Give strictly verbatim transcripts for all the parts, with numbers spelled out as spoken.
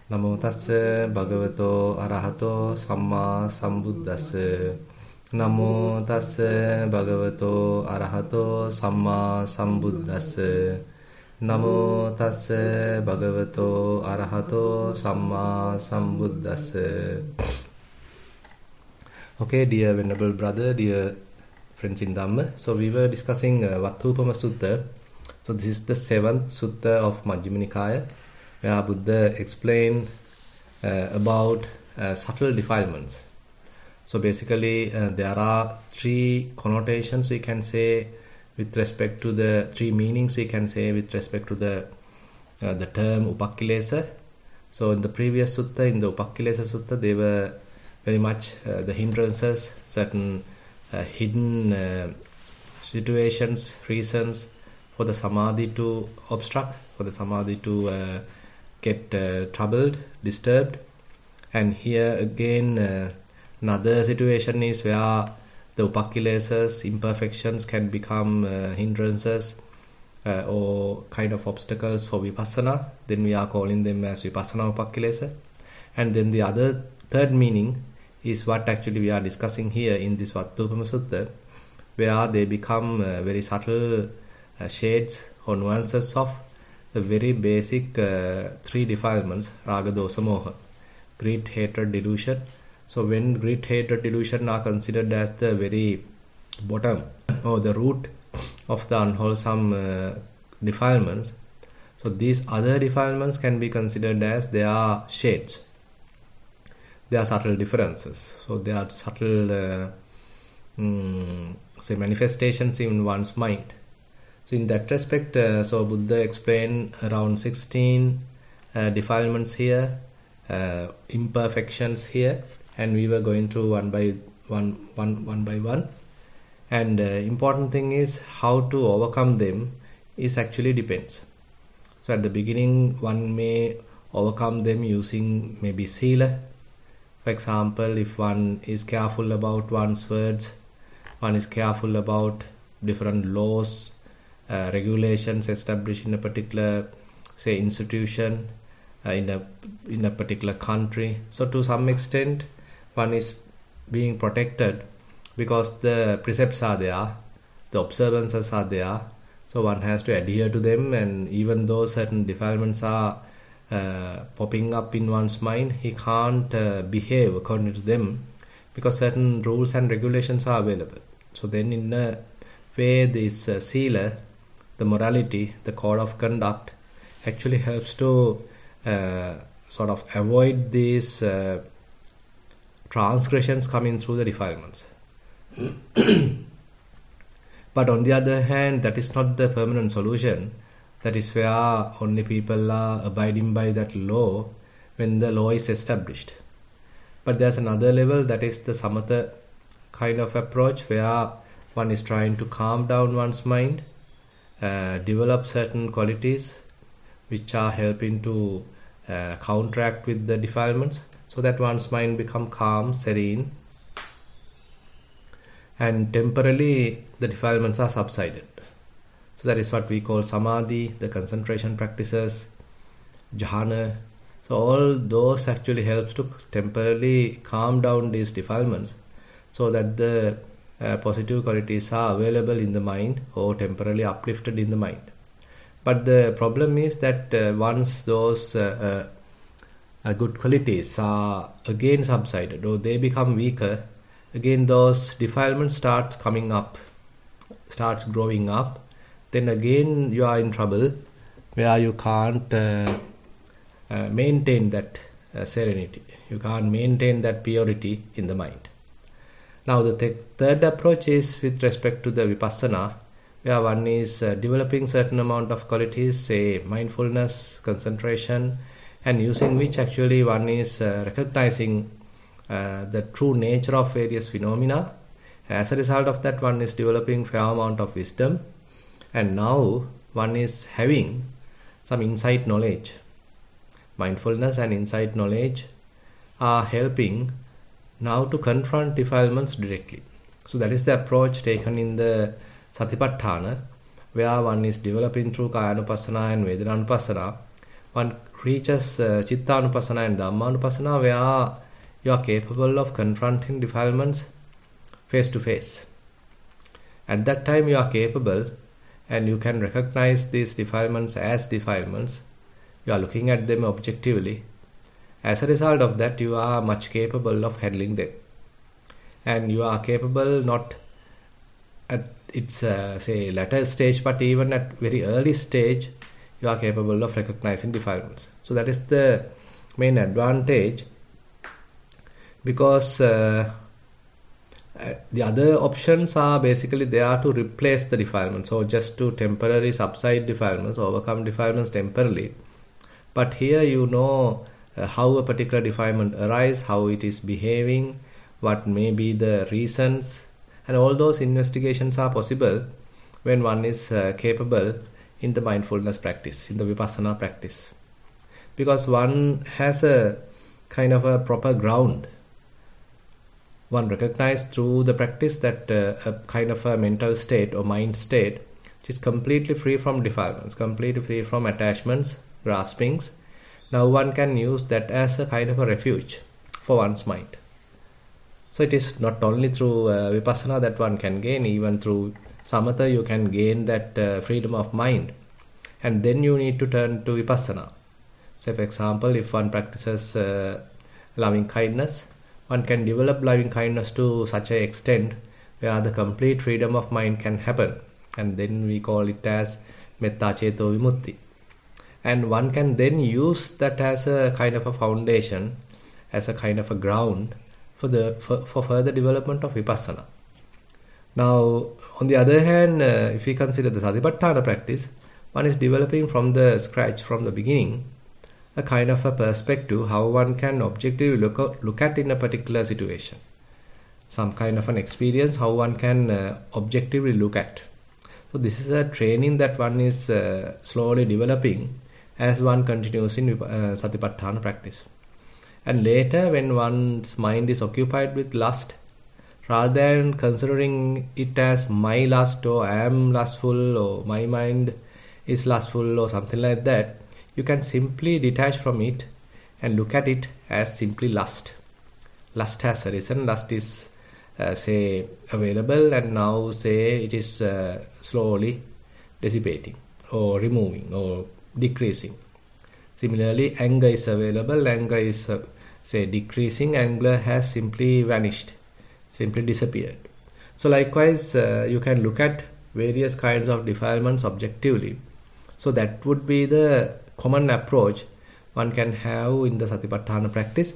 Namo tassa bhagavato arahato samma sambuddhassa. Namo tassa bhagavato arahato samma sambuddhassa. Namo tassa bhagavato arahato samma sambuddhassa. Okay, dear venerable brother, dear friends in Dhamma. So we were discussing uh, Vattupama Sutta. So this is the seventh sutta of Majjhima Nikaya, where Buddha explained uh, about uh, subtle defilements. So basically uh, there are three connotations we can say with respect to the three meanings we can say with respect to the uh, the term Upakkilesa. So in the previous sutta, in the Upakkilesa Sutta, they were very much uh, the hindrances, certain uh, hidden uh, situations, reasons for the samadhi to obstruct, for the samadhi to uh, get uh, troubled, disturbed. And here again uh, another situation is where the upakkilesas, imperfections can become uh, hindrances uh, or kind of obstacles for vipassana. Then we are calling them as vipassana upakkilesa. And then the other third meaning is what actually we are discussing here in this Vattupama Sutta, where they become uh, very subtle uh, shades or nuances of the very basic uh, three defilements, raga, dosa, moha, greed, hatred, delusion. So when greed, hatred, delusion are considered as the very bottom or the root of the unwholesome uh, defilements, so these other defilements can be considered as they are shades. There are subtle differences. So there are subtle uh, mm, say manifestations in one's mind. So in that respect, uh, so Buddha explained around sixteen uh, defilements here, uh, imperfections here, and we were going through one by one, one, one by one. And uh, important thing is how to overcome them is actually depends. So at the beginning, one may overcome them using maybe sila. For example, if one is careful about one's words, one is careful about different laws, uh, regulations established in a particular, say, institution, uh, in a in a particular country. So to some extent, one is being protected because the precepts are there, the observances are there. So one has to adhere to them, and even though certain defilements are Uh, popping up in one's mind, he can't uh, behave according to them because certain rules and regulations are available. So then in a way, this uh, sila, the morality, the code of conduct actually helps to uh, sort of avoid these uh, transgressions coming through the defilements. But on the other hand, that is not the permanent solution. That is where only people are abiding by that law when the law is established. But there's another level, that is the samatha kind of approach, where one is trying to calm down one's mind, uh, develop certain qualities which are helping to uh, counteract with the defilements, so that one's mind become calm, serene, and temporarily the defilements are subsided. So that is what we call samadhi, the concentration practices, jhana. So all those actually helps to temporarily calm down these defilements, so that the uh, positive qualities are available in the mind or temporarily uplifted in the mind. But the problem is that uh, once those uh, uh, good qualities are again subsided or they become weaker, again those defilements starts coming up, starts growing up. Then again you are in trouble, where you can't uh, uh, maintain that uh, serenity. You can't maintain that purity in the mind. Now the th- third approach is with respect to the vipassana, where one is uh, developing certain amount of qualities, say mindfulness, concentration, and using which actually one is uh, recognizing uh, the true nature of various phenomena. As a result of that, one is developing fair amount of wisdom. And now one is having some insight knowledge. Mindfulness and insight knowledge are helping now to confront defilements directly. So that is the approach taken in the Satipatthana, where one is developing through Kayanupassana and Vedananupassana. One reaches uh, Chittanupassana and Dhammanupassana, where you are capable of confronting defilements face to face. At that time you are capable and you can recognize these defilements as defilements. You are looking at them objectively. As a result of that, you are much capable of handling them. And you are capable not at its uh, say latter stage, but even at very early stage, you are capable of recognizing defilements. So that is the main advantage, because uh, uh, the other options are basically there to replace the defilements, or just to temporarily subside defilements, overcome defilements temporarily. But here you know uh, how a particular defilement arises, how it is behaving, what may be the reasons, and all those investigations are possible when one is uh, capable in the mindfulness practice, in the vipassana practice. Because one has a kind of a proper ground. One recognizes through the practice that uh, a kind of a mental state or mind state which is completely free from defilements, completely free from attachments, graspings. Now one can use that as a kind of a refuge for one's mind. So it is not only through uh, vipassana that one can gain, even through samatha you can gain that uh, freedom of mind. And then you need to turn to vipassana. So for example, if one practices uh, loving kindness, one can develop loving kindness to such an extent where the complete freedom of mind can happen. And then we call it as metta ceto vimutti. And one can then use that as a kind of a foundation, as a kind of a ground for the for, for further development of vipassana. Now, on the other hand, uh, if we consider the satipatthana practice, one is developing from the scratch, from the beginning, a kind of a perspective how one can objectively look, at, look at in a particular situation. Some kind of an experience how one can uh, objectively look at. So this is a training that one is uh, slowly developing as one continues in uh, satipatthana practice. And later, when one's mind is occupied with lust, rather than considering it as my lust, or I am lustful, or my mind is lustful, or something like that, you can simply detach from it and look at it as simply lust. Lust has arisen, lust is uh, say available, and now say it is uh, slowly dissipating or removing or decreasing. Similarly, anger is available, anger is uh, say decreasing, anger has simply vanished, simply disappeared. So likewise, uh, you can look at various kinds of defilements objectively. So that would be the common approach one can have in the satipatthana practice.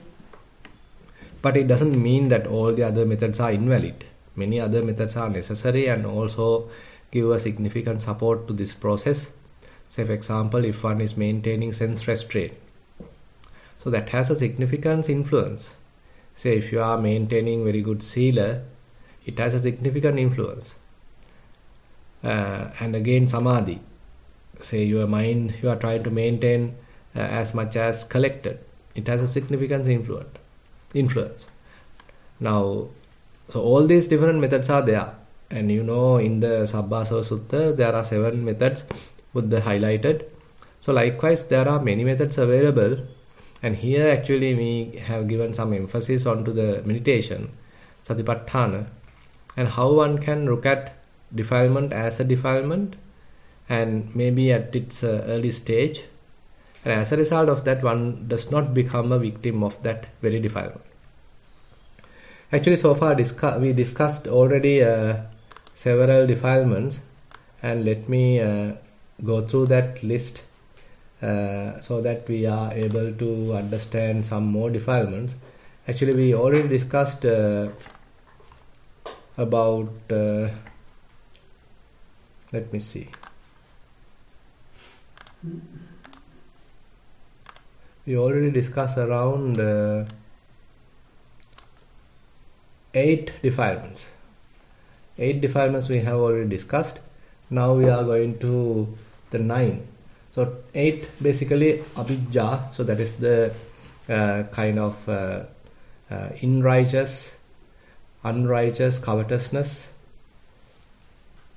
But it doesn't mean that all the other methods are invalid. Many other methods are necessary and also give a significant support to this process. Say for example, if one is maintaining sense restraint, so that has a significant influence. Say if you are maintaining very good sila, it has a significant influence. Uh, and again samadhi, say your mind you are trying to maintain uh, as much as collected, it has a significant influence. influence. Now, so all these different methods are there. And you know, in the Sabbasava Sutta, there are seven methods Buddha highlighted. So likewise, there are many methods available. And here actually we have given some emphasis onto the meditation, Satipatthana, and how one can look at defilement as a defilement, and maybe at its uh, early stage. And as a result of that, one does not become a victim of that very defilement. Actually, so far discuss, we discussed already uh, several defilements, and let me uh, go through that list uh, so that we are able to understand some more defilements. Actually, we already discussed uh, about, uh, let me see. We already discussed around uh, eight defilements. Eight defilements we have already discussed. Now we are going to the nine. So eight basically abhijja. So that is the uh, kind of uh, uh, unrighteous, unrighteous covetousness.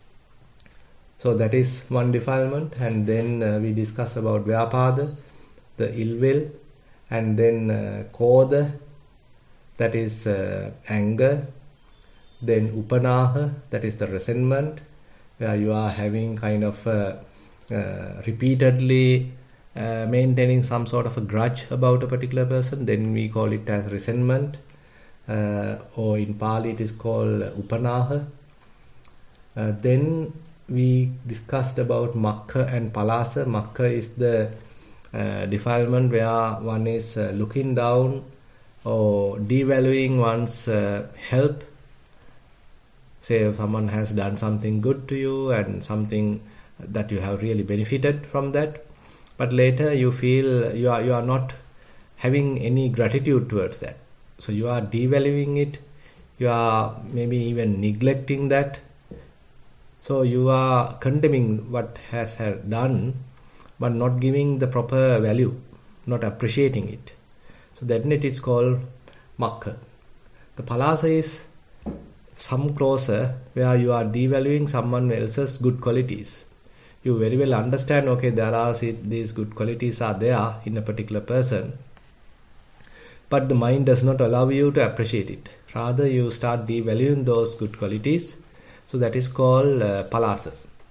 So that is one defilement. And then uh, we discuss about vyapada, the ill will, and then uh, Koda, that is uh, anger, then Upanaha, that is the resentment, where you are having kind of uh, uh, repeatedly uh, maintaining some sort of a grudge about a particular person, then we call it as resentment, uh, or in Pali it is called Upanaha. Uh, then we discussed about Makka and Palasa. Makka is the uh, defilement where one is uh, looking down or devaluing one's uh, help. Say if someone has done something good to you and something that you have really benefited from that, but later you feel you are you are not having any gratitude towards that. So you are devaluing it, you are maybe even neglecting that. So you are condemning what has had done, but not giving the proper value, not appreciating it. So then it is called Makka. The Palasa is some closer, where you are devaluing someone else's good qualities. You very well understand, okay, there are these good qualities are there in a particular person, but the mind does not allow you to appreciate it. Rather, you start devaluing those good qualities. So that is called uh, Palasa.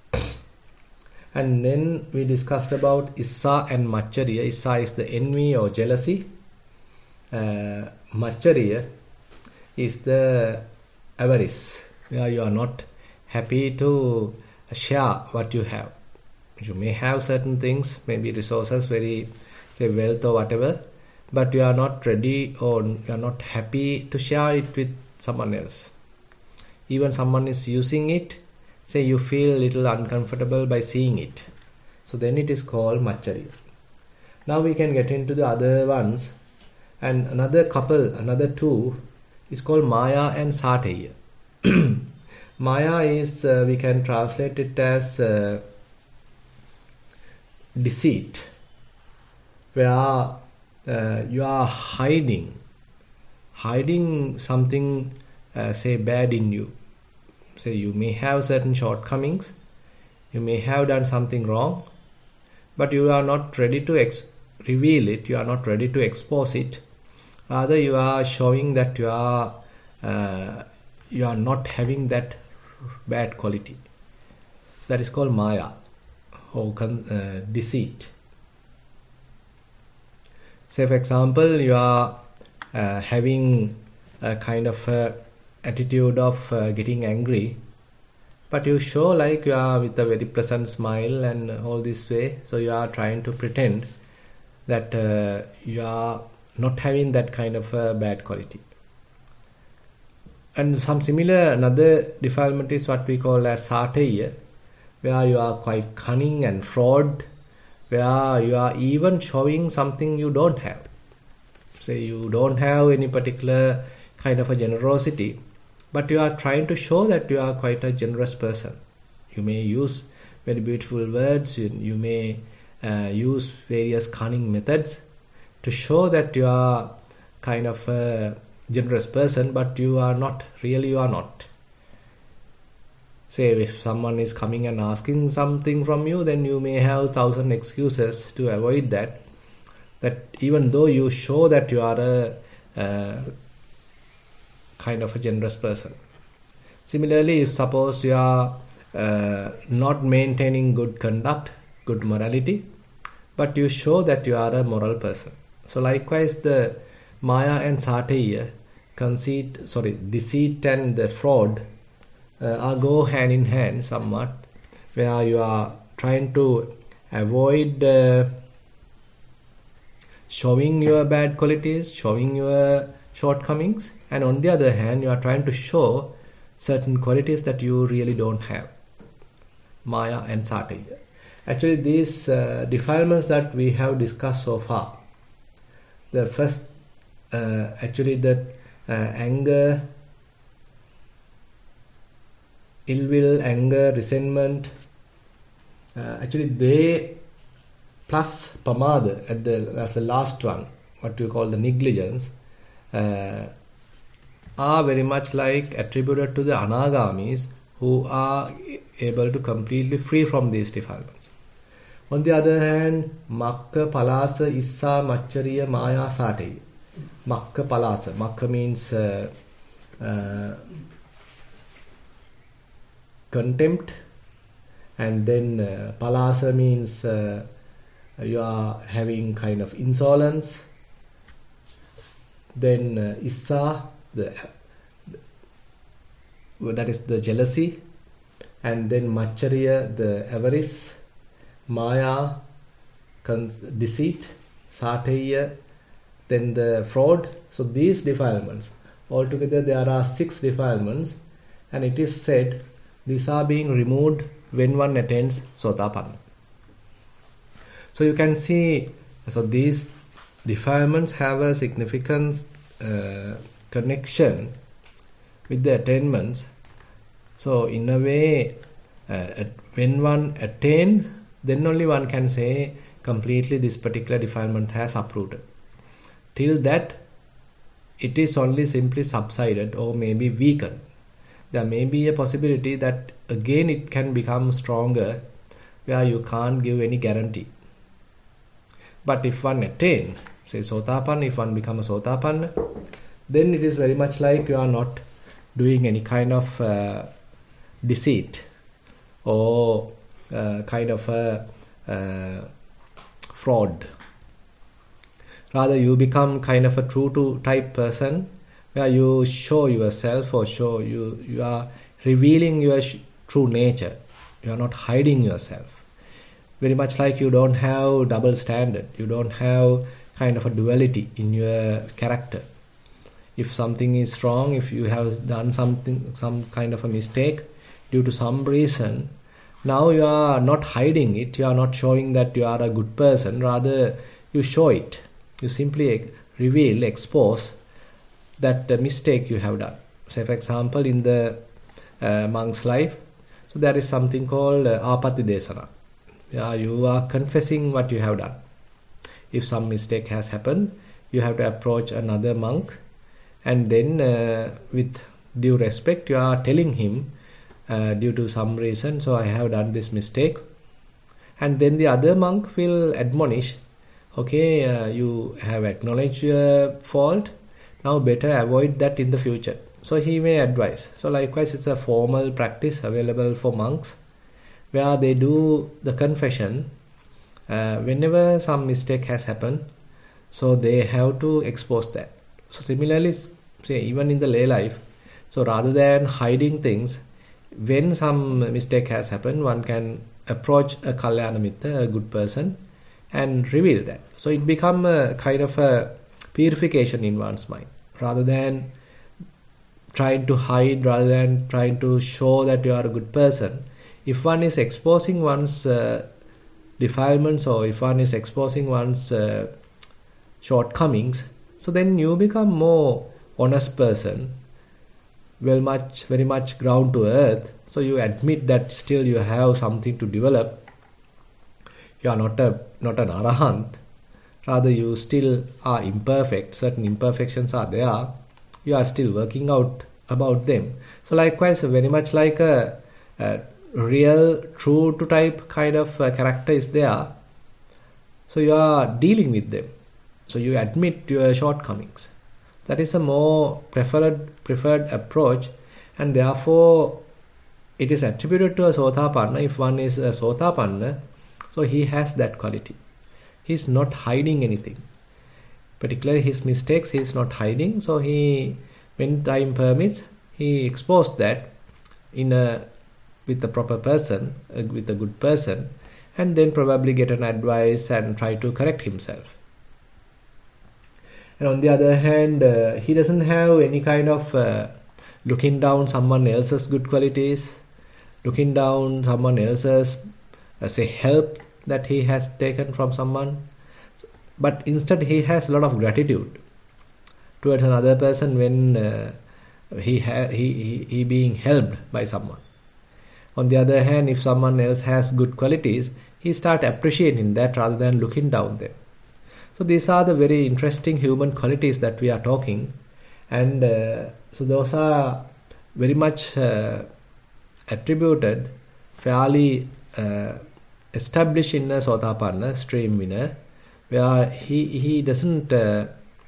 And then we discussed about Issa and Machariya. Issa is the envy or jealousy. Uh, Machariya is the avarice, where you are not happy to share what you have. You may have certain things, maybe resources, very say wealth or whatever, but you are not ready or you are not happy to share it with someone else. Even someone is using it, say you feel a little uncomfortable by seeing it. So then it is called Machariya. Now we can get into the other ones. And another couple, another two, is called Maya and Sateya. Maya is, uh, we can translate it as uh, deceit, where uh, you are hiding, hiding something, uh, say, bad in you. Say you may have certain shortcomings, you may have done something wrong, but you are not ready to ex- reveal it, you are not ready to expose it. Rather, you are showing that you are uh, you are not having that bad quality. So that is called Maya or con- uh, deceit. Say, for example, you are uh, having a kind of a attitude of uh, getting angry, but you show like you are with a very pleasant smile and all this way. So you are trying to pretend that uh, you are not having that kind of a bad quality. And some similar, another defilement is what we call as Sateya, where you are quite cunning and fraud, where you are even showing something you don't have. Say you don't have any particular kind of a generosity, but you are trying to show that you are quite a generous person. You may use very beautiful words, you, you may uh, use various cunning methods to show that you are kind of a generous person, but you are not, really you are not. Say if someone is coming and asking something from you, then you may have thousand excuses to avoid that. That even though you show that you are a uh, kind of a generous person. Similarly, if suppose you are uh, not maintaining good conduct, good morality, but you show that you are a moral person. So likewise, the Maya and Sateya, conceit, sorry, deceit and the fraud uh, are go hand in hand somewhat, where you are trying to avoid uh, showing your bad qualities, showing your shortcomings, and on the other hand, you are trying to show certain qualities that you really don't have. Maya and Sateya. Actually, these uh, defilements that we have discussed so far, the first, uh, actually, the uh, anger, ill will, anger, resentment, uh, actually, they plus pamada at the as the last one, what we call the negligence, uh, are very much like attributed to the anagamis who are able to completely free from these defilements. On the other hand, Makka, Palasa, Issa, Machariya, Maya, Sateya. Makka, Palasa. Makka means uh, uh, contempt, and then uh, Palasa means uh, you are having kind of insolence. Then uh, Issa, the, that is the jealousy, and then Machariya, the avarice, Maya, deceit, Sateya, then the fraud. So these defilements, altogether there are six defilements, and it is said these are being removed when one attains Sotapanna. So you can see, so these defilements have a significant uh, connection with the attainments. So in a way, uh, when one attains, then only one can say completely this particular defilement has uprooted. Till that, it is only simply subsided or maybe weakened. There may be a possibility that again it can become stronger, where you can't give any guarantee. But if one attain, say Sotapanna, if one becomes a Sotapanna, then it is very much like you are not doing any kind of uh, deceit or uh, kind of a uh, fraud. Rather, you become kind of a true to type person, where you show yourself or show you you are revealing your sh- true nature. You are not hiding yourself. Very much like you don't have double standard. You don't have kind of a duality in your character. If something is wrong, if you have done something, some kind of a mistake due to some reason, now you are not hiding it. You are not showing that you are a good person. Rather, you show it. You simply reveal, expose that uh, mistake you have done. Say, for example, in the uh, monk's life, so there is something called uh, Apati Desana. Yeah, you are confessing what you have done. If some mistake has happened, you have to approach another monk, and then uh, with due respect, you are telling him uh, due to some reason, so I have done this mistake. And then the other monk will admonish, okay, uh, you have acknowledged your fault, now better avoid that in the future. So he may advise. So likewise, it's a formal practice available for monks, where they do the confession uh, whenever some mistake has happened. So they have to expose that. So similarly, say even in the lay life, so rather than hiding things, when some mistake has happened, one can approach a Kalyana Mitra, a good person, and reveal that. So it becomes a kind of a purification in one's mind, rather than trying to hide, rather than trying to show that you are a good person. If one is exposing one's uh, defilements, or if one is exposing one's uh, shortcomings, so then you become more honest person, well much, very much ground to earth. So you admit that still you have something to develop. You are not a not an arahant. Rather, you still are imperfect. Certain imperfections are there. You are still working out about them. So likewise, very much like a, a real, true to type kind of uh, character is there. So you are dealing with them. So you admit your shortcomings. That is a more preferred preferred approach, and therefore it is attributed to a Sotapanna. If one is a Sotapanna, so he has that quality. He is not hiding anything. Particularly his mistakes, he is not hiding. So he, when time permits, he exposed that in a with the proper person, uh, with a good person, and then probably get an advice and try to correct himself. And on the other hand, uh, he doesn't have any kind of uh, looking down someone else's good qualities, looking down someone else's uh, say help that he has taken from someone, but instead he has a lot of gratitude towards another person when uh, he, ha- he, he he being helped by someone. On the other hand, if someone else has good qualities, he start appreciating that rather than looking down them. So these are the very interesting human qualities that we are talking, and uh, so those are very much uh, attributed fairly uh, established in a Sotapanna stream winner, where he, he doesn't uh,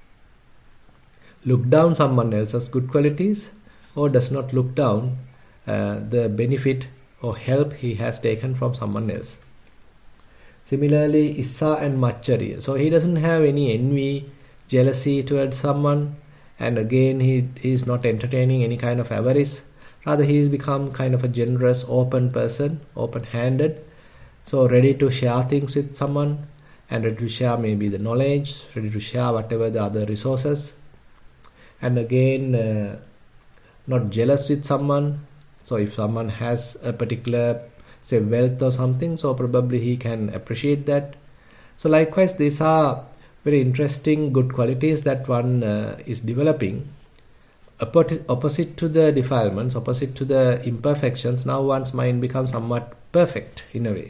look down someone else's good qualities, or does not look down uh, the benefit or help he has taken from someone else. Similarly, Issa and Machariya. So he doesn't have any envy, jealousy towards someone, and again he, he is not entertaining any kind of avarice. Rather, he has become kind of a generous, open person, open-handed, so ready to share things with someone, and ready to share maybe the knowledge, ready to share whatever the other resources, and again uh, not jealous with someone. So if someone has a particular, say, wealth or something, so probably he can appreciate that. So likewise, these are very interesting good qualities that one uh, is developing. Opposite to the defilements, opposite to the imperfections, now one's mind becomes somewhat perfect in a way.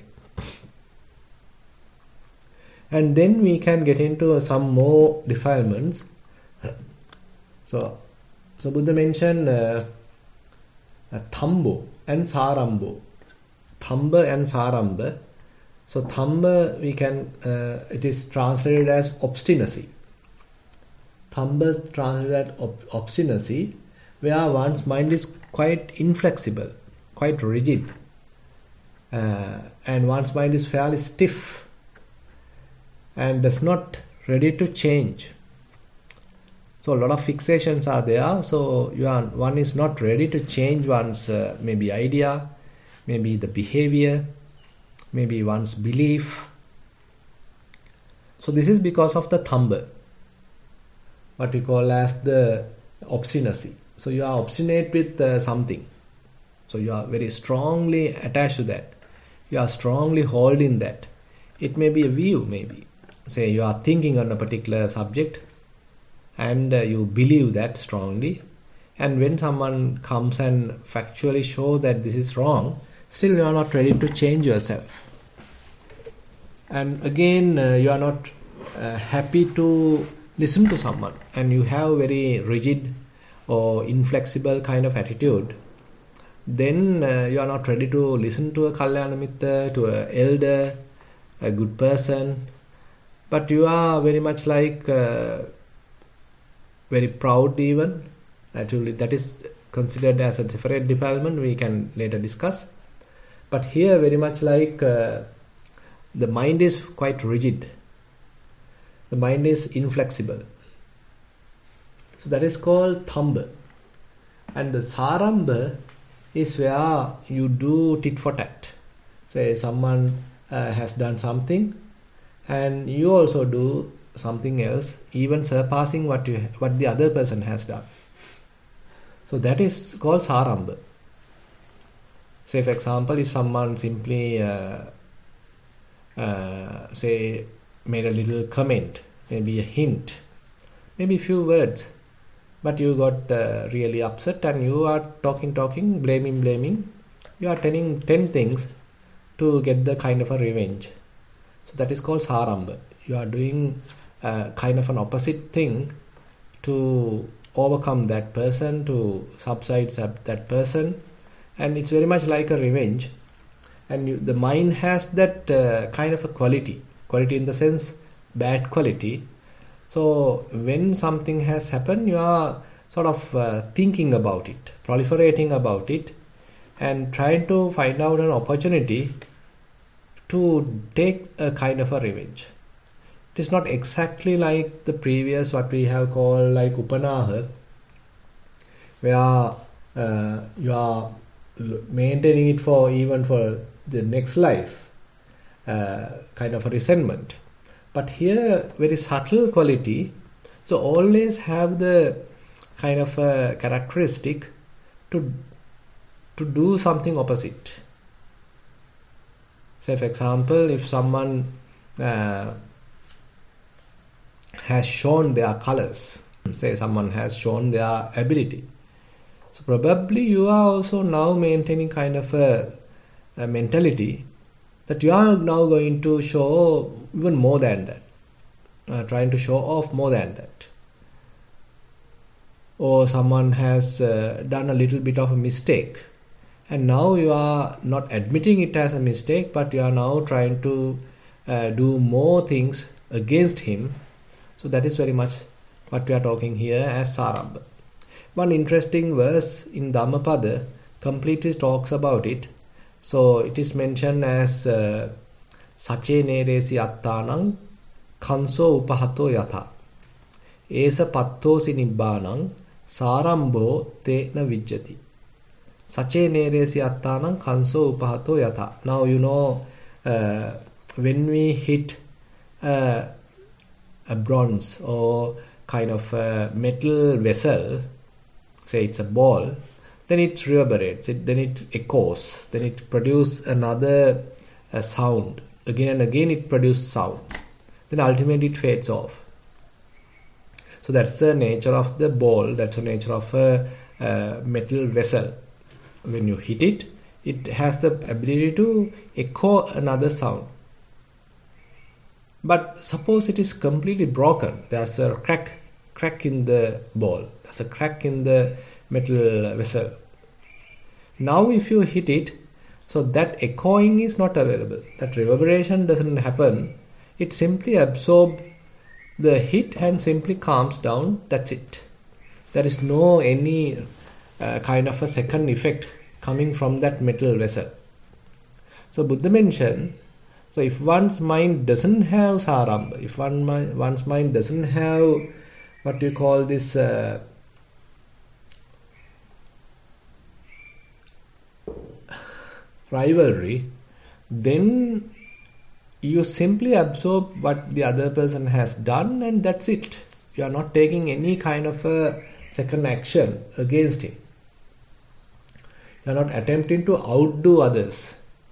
And then we can get into some more defilements. So, so Buddha mentioned uh, uh, Thambo and Sarambo. Thamba and Saramba. So Thamba, we can, uh, it is translated as obstinacy. Thamba translated as ob- obstinacy, where one's mind is quite inflexible, quite rigid, uh, and one's mind is fairly stiff and is not ready to change. So a lot of fixations are there. So you are, one is not ready to change one's uh, maybe idea, maybe the behavior, maybe one's belief. So this is because of the thamba, what we call as the obstinacy. So you are obstinate with uh, something. So you are very strongly attached to that. You are strongly holding that. It may be a view, maybe. Say you are thinking on a particular subject and uh, you believe that strongly. And when someone comes and factually shows that this is wrong, still you are not ready to change yourself. And again, uh, you are not uh, happy to listen to someone, and you have very rigid or inflexible kind of attitude. Then uh, you are not ready to listen to a Kalyana Mitra, to an elder, a good person, but you are very much like uh, very proud even. Actually, that is considered as a separate defilement, we can later discuss. But here very much like uh, the mind is quite rigid. The mind is inflexible. So that is called thamba. And the saramba is where you do tit for tat. Say someone uh, has done something and you also do something else, even surpassing what you what the other person has done. So that is called saramba. Say for example, if someone simply uh, uh, say made a little comment, maybe a hint, maybe a few words, but you got uh, really upset and you are talking, talking, blaming, blaming. You are telling ten things to get the kind of a revenge. So that is called saramba. You are doing uh, kind of an opposite thing to overcome that person, to subside that person, and it's very much like a revenge. And you, the mind has that uh, kind of a quality, quality in the sense bad quality. So when something has happened, you are sort of uh, thinking about it, proliferating about it, and trying to find out an opportunity to take a kind of a revenge. It is not exactly like the previous, what we have called like upanaha, where uh, you are maintaining it for even for the next life, uh, kind of a resentment. But here, very subtle quality. So always have the kind of a characteristic to to do something opposite. Say for example, if someone uh, has shown their colors, say someone has shown their ability, so probably you are also now maintaining kind of a, a mentality that you are now going to show even more than that, uh, trying to show off more than that. Or someone has uh, done a little bit of a mistake And now you are not admitting it as a mistake, but you are now trying to uh, do more things against him. So that is very much what we are talking here as Sarambha. One interesting verse in Dhammapada completely talks about it. So it is mentioned as uh, Sache neresi attanang kanso upahato yatha esa pattosi nibbānaṁ sārambho tena vijjati. Sache neresi attanam kanso upahato yatha. Now you know uh, when we hit uh, a bronze or kind of a metal vessel, say it's a ball, then it reverberates, it, then it echoes, then it produces another uh, sound. Again and again it produces sounds. Then ultimately it fades off. So that's the nature of the ball, that's the nature of a, a metal vessel. When you hit it, it has the ability to echo another sound. But suppose it is completely broken, there's a crack, crack in the ball, there's a crack in the metal vessel. Now if you hit it, so that echoing is not available, that reverberation doesn't happen, it simply absorbs the hit and simply calms down, that's it. There is no any uh, kind of a second effect coming from that metal vessel. So Buddha mentioned, so if one's mind doesn't have sarambha, if one mind, one's mind doesn't have what you call this uh, rivalry, then you simply absorb what the other person has done and that's it. You are not taking any kind of a second action against him. You are not attempting to outdo others.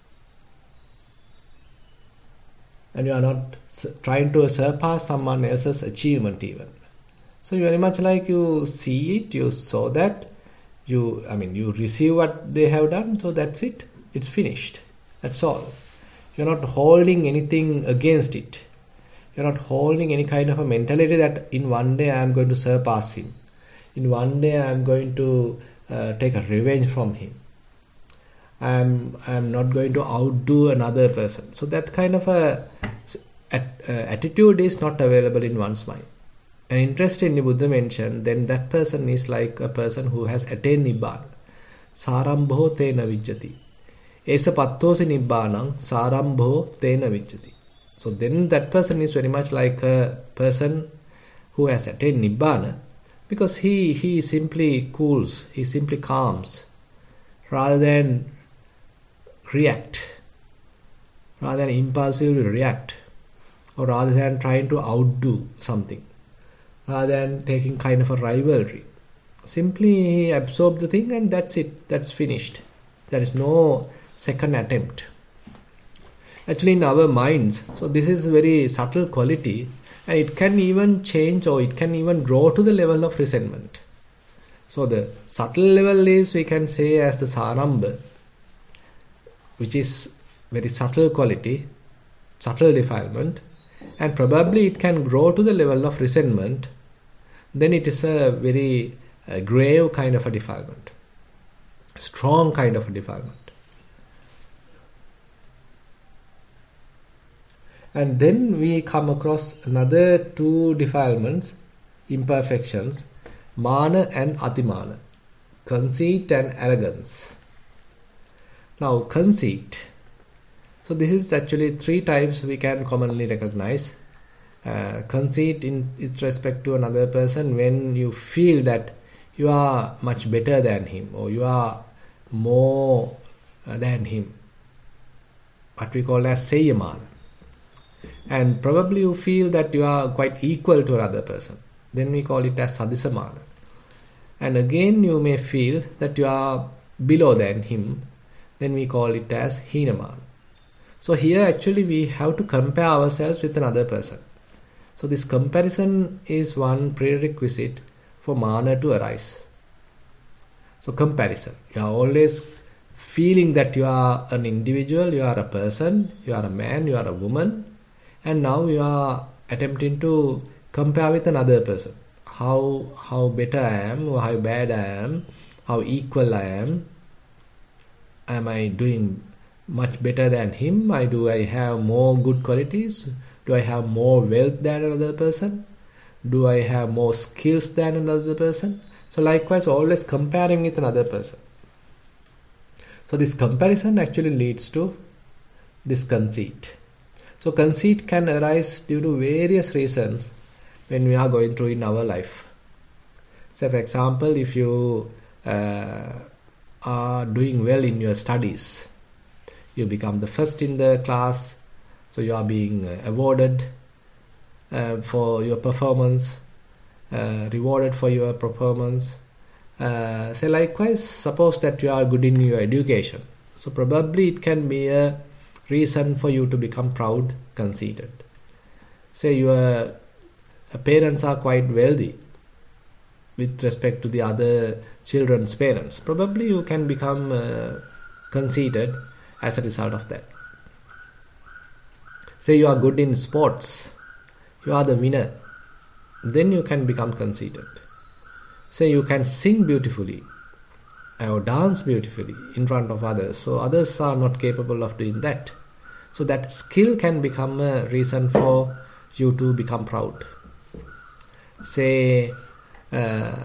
And you are not trying to surpass someone else's achievement even. So very much like you see it, you saw that, you, I mean, you receive what they have done, so that's it. It's finished. That's all. You're not holding anything against it. You're not holding any kind of a mentality that in one day I am going to surpass him. In one day I am going to uh, take a revenge from him. I am I am not going to outdo another person. So that kind of a at, uh, attitude is not available in one's mind. And interestingly, Buddha mentioned, then that person is like a person who has attained Nibbana. Sarambho tena vijjati. Esa pattosi nibbānaṁ sārambho tena vijjati. So then that person is very much like a person who has attained Nibbana, because he, he simply cools, he simply calms, rather than react, rather than impulsively react, or rather than trying to outdo something, rather than taking kind of a rivalry. Simply he absorbs the thing and that's it, that's finished. There is no second attempt. Actually in our minds, so this is a very subtle quality, and it can even change or it can even grow to the level of resentment. So the subtle level is, we can say, as the sarambha, which is very subtle quality, subtle defilement, and probably it can grow to the level of resentment. Then it is a very uh, grave kind of a defilement, strong kind of a defilement. And then we come across another two defilements, imperfections, mana and atimana, conceit and arrogance. Now conceit, so this is actually three types we can commonly recognize. Uh, conceit in with respect to another person, when you feel that you are much better than him or you are more uh, than him, what we call as seyamana. And probably you feel that you are quite equal to another person, then we call it as sadisamana. And again you may feel that you are below than him, then we call it as heenamana. So here actually we have to compare ourselves with another person. So this comparison is one prerequisite for mana to arise. So comparison, you are always feeling that you are an individual, you are a person, you are a man, you are a woman, and now you are attempting to compare with another person. How how better I am, or how bad I am, how equal I am. am I doing much better than him? I do I have more good qualities? Do I have more wealth than another person? Do I have more skills than another person? So likewise, always comparing with another person. So this comparison actually leads to this conceit. So conceit can arise due to various reasons when we are going through in our life. So for example, if you uh, are doing well in your studies, you become the first in the class, so you are being uh, awarded uh, for your performance, uh, rewarded for your performance. Uh, so likewise, suppose that you are good in your education, so probably it can be a reason for you to become proud, conceited. Say your parents are quite wealthy with respect to the other children's parents, probably you can become uh, conceited as a result of that. Say you are good in sports, you are the winner, then you can become conceited. Say you can sing beautifully or dance beautifully in front of others, so others are not capable of doing that. So that skill can become a reason for you to become proud. Say uh,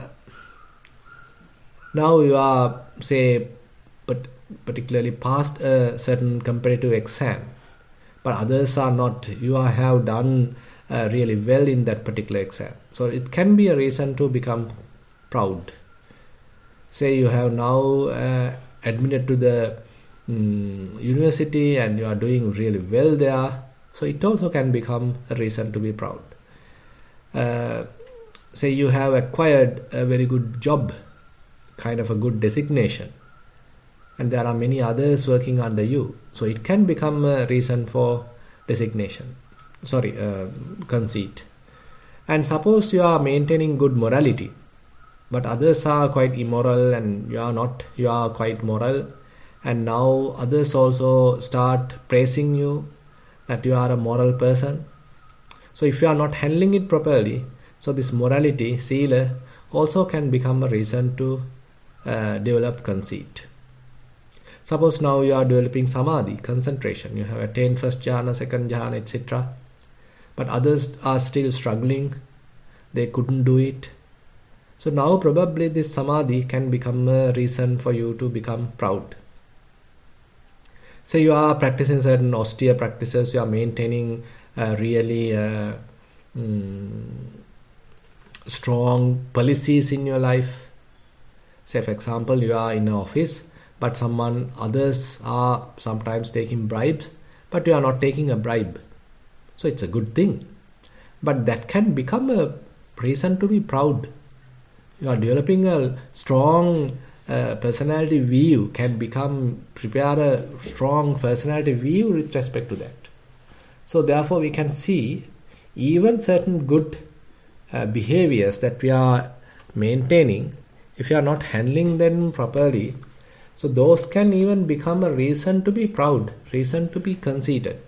now you are, say, but particularly passed a certain competitive exam, but others are not. You are, have done uh, really well in that particular exam, so it can be a reason to become proud. Say you have now uh, admitted to the um, university and you are doing really well there, so it also can become a reason to be proud. Uh, say you have acquired a very good job, kind of a good designation, and there are many others working under you, so it can become a reason for designation, sorry, uh, conceit. And suppose you are maintaining good morality, but others are quite immoral and you are not, you are quite moral, and now others also start praising you that you are a moral person. So if you are not handling it properly, so this morality, sila, also can become a reason to uh, develop conceit. Suppose now you are developing samadhi, concentration, you have attained first jhana, second jhana, et cetera. But others are still struggling, they couldn't do it. So now probably this samadhi can become a reason for you to become proud. So you are practicing certain austere practices, you are maintaining uh, really uh, mm, strong policies in your life. Say for example, you are in an office, but someone, others are sometimes taking bribes, but you are not taking a bribe. So it's a good thing. But that can become a reason to be proud. You are developing a strong uh, personality view, can become, prepare a strong personality view with respect to that. So therefore we can see even certain good uh, behaviors that we are maintaining, if you are not handling them properly, so those can even become a reason to be proud, reason to be conceited.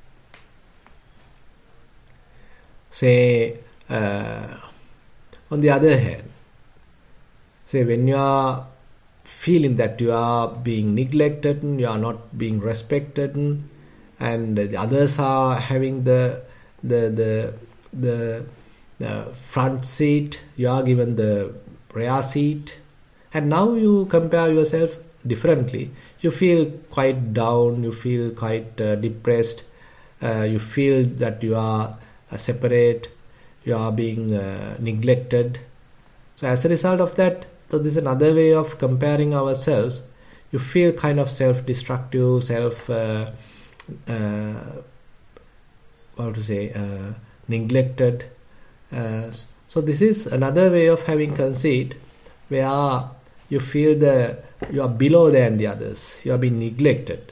Say, uh, on the other hand, say when you are feeling that you are being neglected, you are not being respected, and the others are having the the the the uh, front seat, you are given the rear seat, and now you compare yourself differently, you feel quite down, you feel quite uh, depressed, uh, you feel that you are uh, separate, you are being uh, neglected. So as a result of that, so this is another way of comparing ourselves. You feel kind of self-destructive, self uh, uh, how to say uh, neglected. Uh, so this is another way of having conceit, where you feel the you are below than the others, you are being neglected.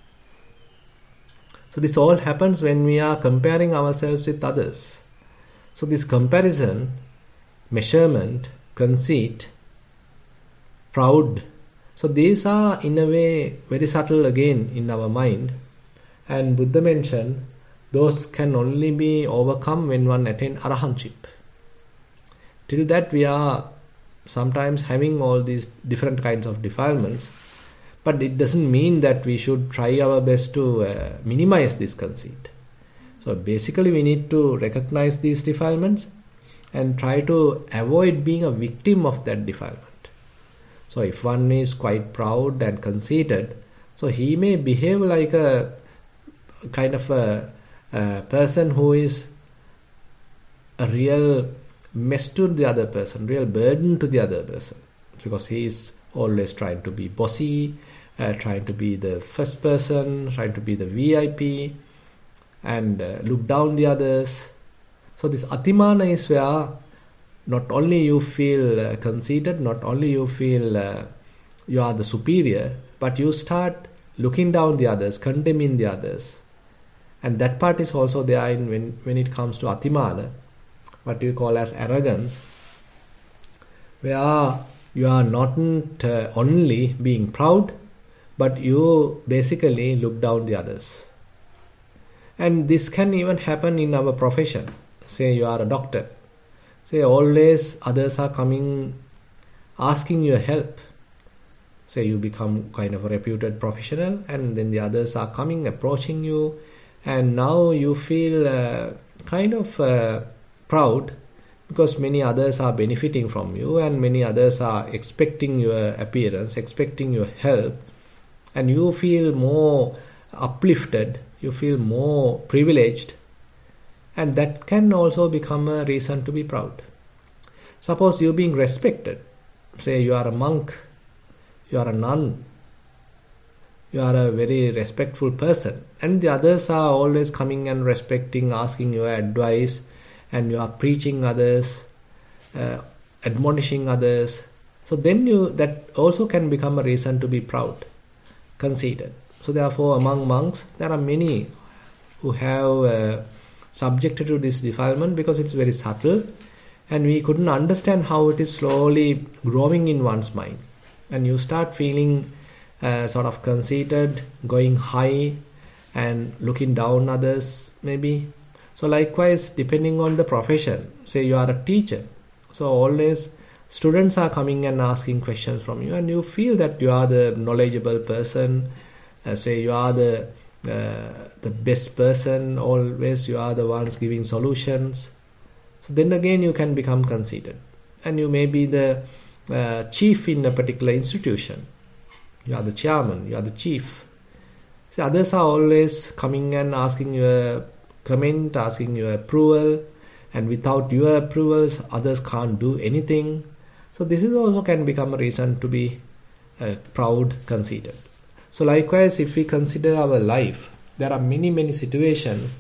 So this all happens when we are comparing ourselves with others. So this comparison, measurement, conceit, proud, so these are in a way very subtle again in our mind, and Buddha mentioned those can only be overcome when one attains arahantship. Till that we are sometimes having all these different kinds of defilements, But it doesn't mean that we should try our best to uh, minimize this conceit. So basically we need to recognize these defilements and try to avoid being a victim of that defilement. So if one is quite proud and conceited, so he may behave like a kind of a, a person who is a real mess to the other person, real burden to the other person, because he is always trying to be bossy, uh, trying to be the first person, trying to be the V I P, and uh, look down the others. So this atimana is where not only you feel uh, conceited, not only you feel uh, you are the superior, but you start looking down the others, condemning the others. And that part is also there in when, when it comes to atimana, what you call as arrogance, where you are not uh, only being proud, but you basically look down the others. And this can even happen in our profession. Say you are a doctor. Say always others are coming asking your help. Say you become kind of a reputed professional, and then the others are coming, approaching you, and now you feel uh, kind of uh, proud because many others are benefiting from you and many others are expecting your appearance, expecting your help, and you feel more uplifted, you feel more privileged, and that can also become a reason to be proud. Suppose you're being respected. Say you are a monk, you are a nun, you are a very respectful person, and the others are always coming and respecting, asking your advice, and you are preaching others, uh, admonishing others. So then you that also can become a reason to be proud, conceited. So therefore among monks there are many who have uh, subjected to this defilement because it's very subtle, and we couldn't understand how it is slowly growing in one's mind, and you start feeling uh, sort of conceited, going high and looking down others maybe. So likewise, depending on the profession, say you are a teacher, so always students are coming and asking questions from you, and you feel that you are the knowledgeable person, uh, say you are the uh, the best person, always you are the ones giving solutions. So then again you can become conceited, and you may be the uh, chief in a particular institution. You are the chairman, you are the chief. So others are always coming and asking you a comment, asking your approval, and without your approvals others can't do anything. So this is also can become a reason to be uh, proud, conceited. So likewise, if we consider our life, there are many many situations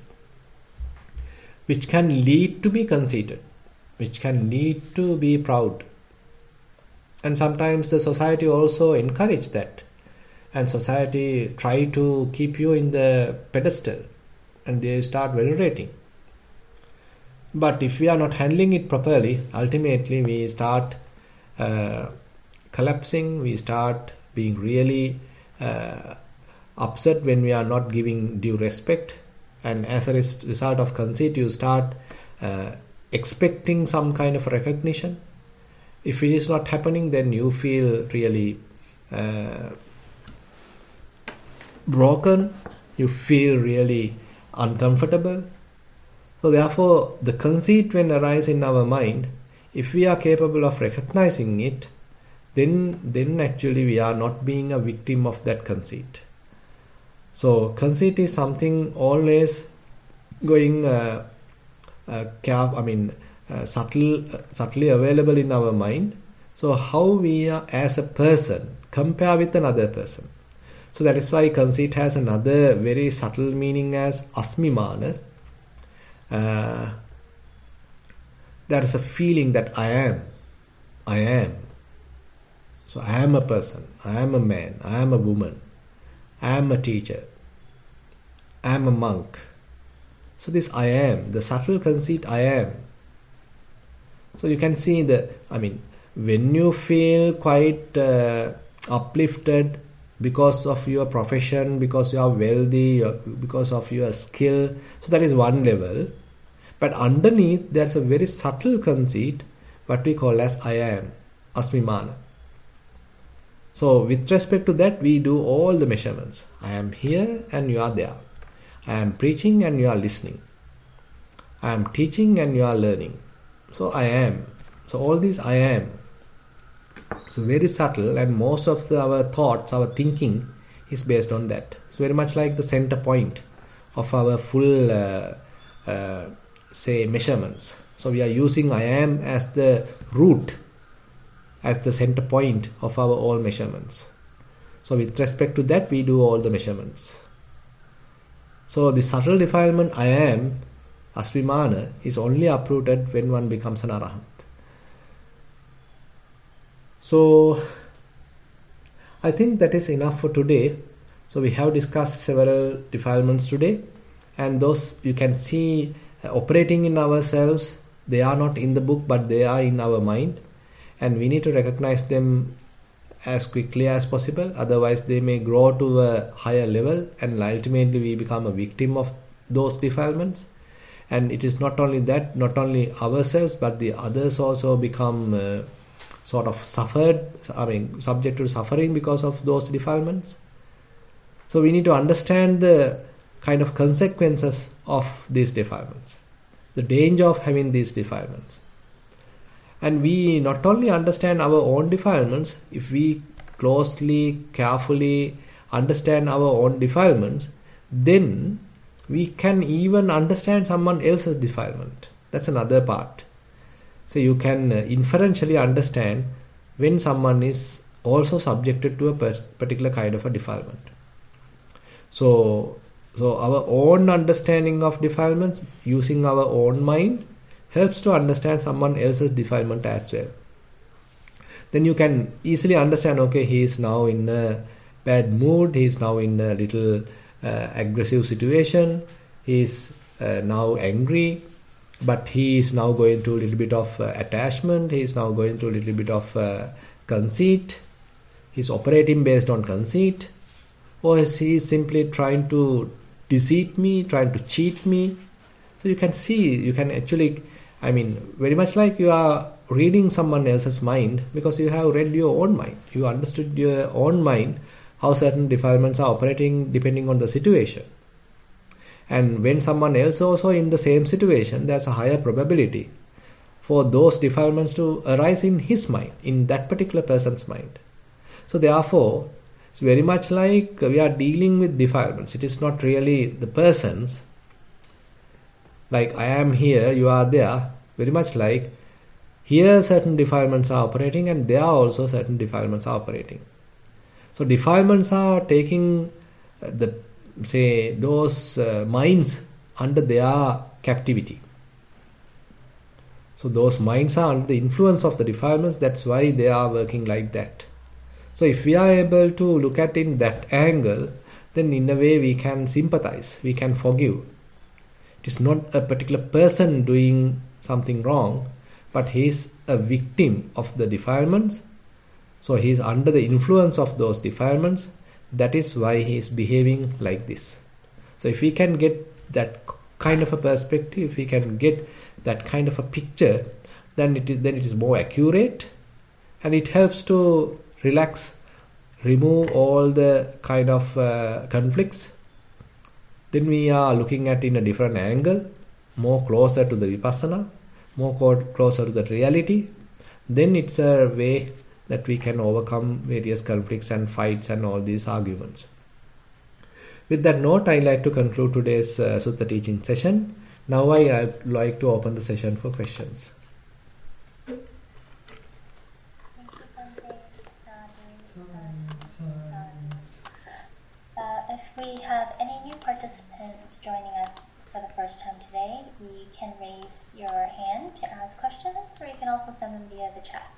which can lead to be conceited, which can lead to be proud, and sometimes the society also encourage that, and society try to keep you in the pedestal, and they start venerating. But if we are not handling it properly, ultimately we start uh, collapsing, we start being really uh, upset when we are not giving due respect, and as a res- result of conceit you start uh, expecting some kind of recognition. If it is not happening, then you feel really uh, broken, you feel really uncomfortable. So therefore the conceit when arises in our mind, if we are capable of recognizing it, then then actually we are not being a victim of that conceit. So conceit is something always going uh, uh, care, I mean uh, subtle, uh, subtly available in our mind. So how we are as a person compare with another person. So that is why conceit has another very subtle meaning as asmimana. Uh, there is a feeling that I am, I am. So I am a person, I am a man, I am a woman, I am a teacher, I am a monk. So this I am, the subtle conceit I am. So you can see the, I mean, when you feel quite uh, uplifted because of your profession, because you are wealthy, because of your skill, so that is one level. But underneath there's a very subtle conceit, what we call as I am, asmimana. So with respect to that, we do all the measurements. I am here and you are there. I am preaching and you are listening. I am teaching and you are learning. So I am. So all these I am. So very subtle, and most of the, our thoughts, our thinking is based on that. It's very much like the center point of our full, uh, uh, say, measurements. So we are using I am as the root, as the center point of our all measurements. So with respect to that, we do all the measurements. So the subtle defilement I am, Asvimana, is only uprooted when one becomes an Arahant. So I think that is enough for today. So we have discussed several defilements today, and those you can see uh, operating in ourselves. They are not in the book, but they are in our mind, and we need to recognize them as quickly as possible. Otherwise they may grow to a higher level, and ultimately we become a victim of those defilements. And it is not only that, not only ourselves, but the others also become uh, sort of suffered, I mean subject to suffering because of those defilements. So we need to understand the kind of consequences of these defilements, the danger of having these defilements. And we not only understand our own defilements, if we closely, carefully understand our own defilements, then we can even understand someone else's defilement. That's another part. So you can uh, inferentially understand when someone is also subjected to a particular kind of a defilement. So, so our own understanding of defilements using our own mind helps to understand someone else's defilement as well. Then you can easily understand, okay, he is now in a bad mood, he is now in a little uh, aggressive situation, he is uh, now angry, but he is now going through a little bit of uh, attachment, he is now going through a little bit of uh, conceit, he is operating based on conceit, or he is simply trying to deceive me, trying to cheat me. So you can see, you can actually, I mean, very much like you are reading someone else's mind, because you have read your own mind. You understood your own mind, how certain defilements are operating depending on the situation. And when someone else also in the same situation, there's a higher probability for those defilements to arise in his mind, in that particular person's mind. So therefore, it's very much like we are dealing with defilements. It is not really the persons. Like I am here, you are there. Very much like here certain defilements are operating, and there also certain defilements are operating. So defilements are taking the, say, those uh, minds under their captivity. So those minds are under the influence of the defilements. That's why they are working like that. So if we are able to look at it in that angle, then in a way we can sympathize, we can forgive. It is not a particular person doing something wrong, but he is a victim of the defilements. So he is under the influence of those defilements. That is why he is behaving like this. So if we can get that kind of a perspective, if we can get that kind of a picture, then it is, then it is more accurate, and it helps to relax, remove all the kind of uh, conflicts. Then we are looking at in a different angle, more closer to the vipassana, more closer to the reality. Then it's a way that we can overcome various conflicts and fights and all these arguments. With that note, I like to conclude today's uh, Sutta teaching session. Now I would like to open the session for questions. Uh, if we have any new participants joining us for the first time today, you can raise your hand to ask questions, or you can also send them via the chat.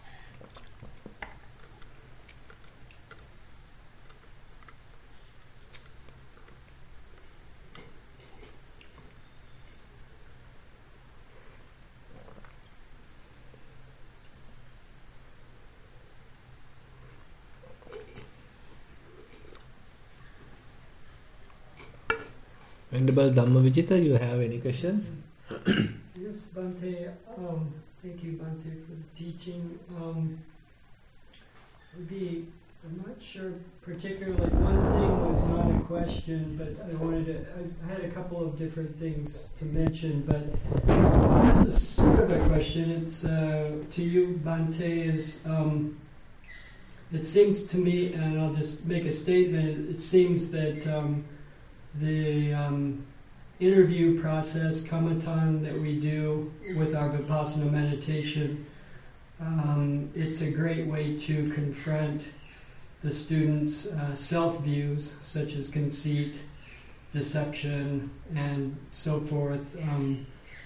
Venerable Dhammavijita, you have any questions? Yes, Bhante. Um, thank you, Bhante, for the teaching. Um, the I'm not sure particularly. One thing was not a question, but I wanted to, I had a couple of different things to mention, but this is sort of a question. It's uh, to you, Bhante, is um, it seems to me, and I'll just make a statement, it seems that um, the um, interview process, kamatan, that we do with our Vipassana meditation, um, it's a great way to confront the students' uh, self-views, such as conceit, deception, and so forth. Um,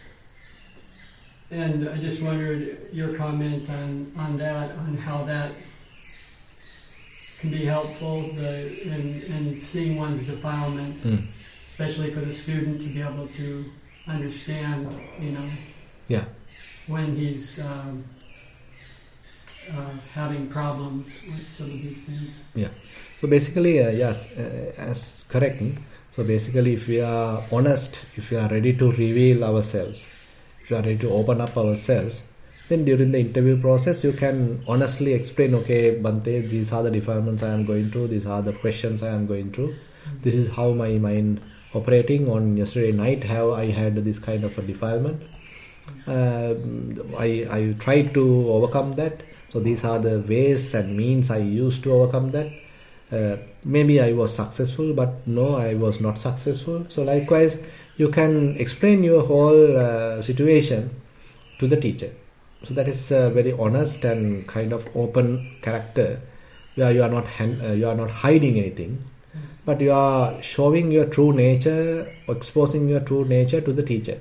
and I just wondered your comment on, on that, on how that can be helpful the, in, in seeing one's defilements, mm. especially for the student to be able to understand, you know, yeah, when he's um, Uh, having problems with some of these things. Yeah. So basically, uh, yes, uh, as correct. So basically, if we are honest, if we are ready to reveal ourselves, if we are ready to open up ourselves, then during the interview process, you can honestly explain, okay, Bhante, these are the defilements I am going through, these are the questions I am going through, mm-hmm. this is how my mind operating. On yesterday night, how I had this kind of a defilement. Uh, I, I tried to overcome that. So these are the ways and means I used to overcome that. Uh, maybe I was successful, but no, I was not successful. So likewise, you can explain your whole uh, situation to the teacher. So that is a very honest and kind of open character, where you are not hand, uh, you are not hiding anything, but you are showing your true nature, exposing your true nature to the teacher.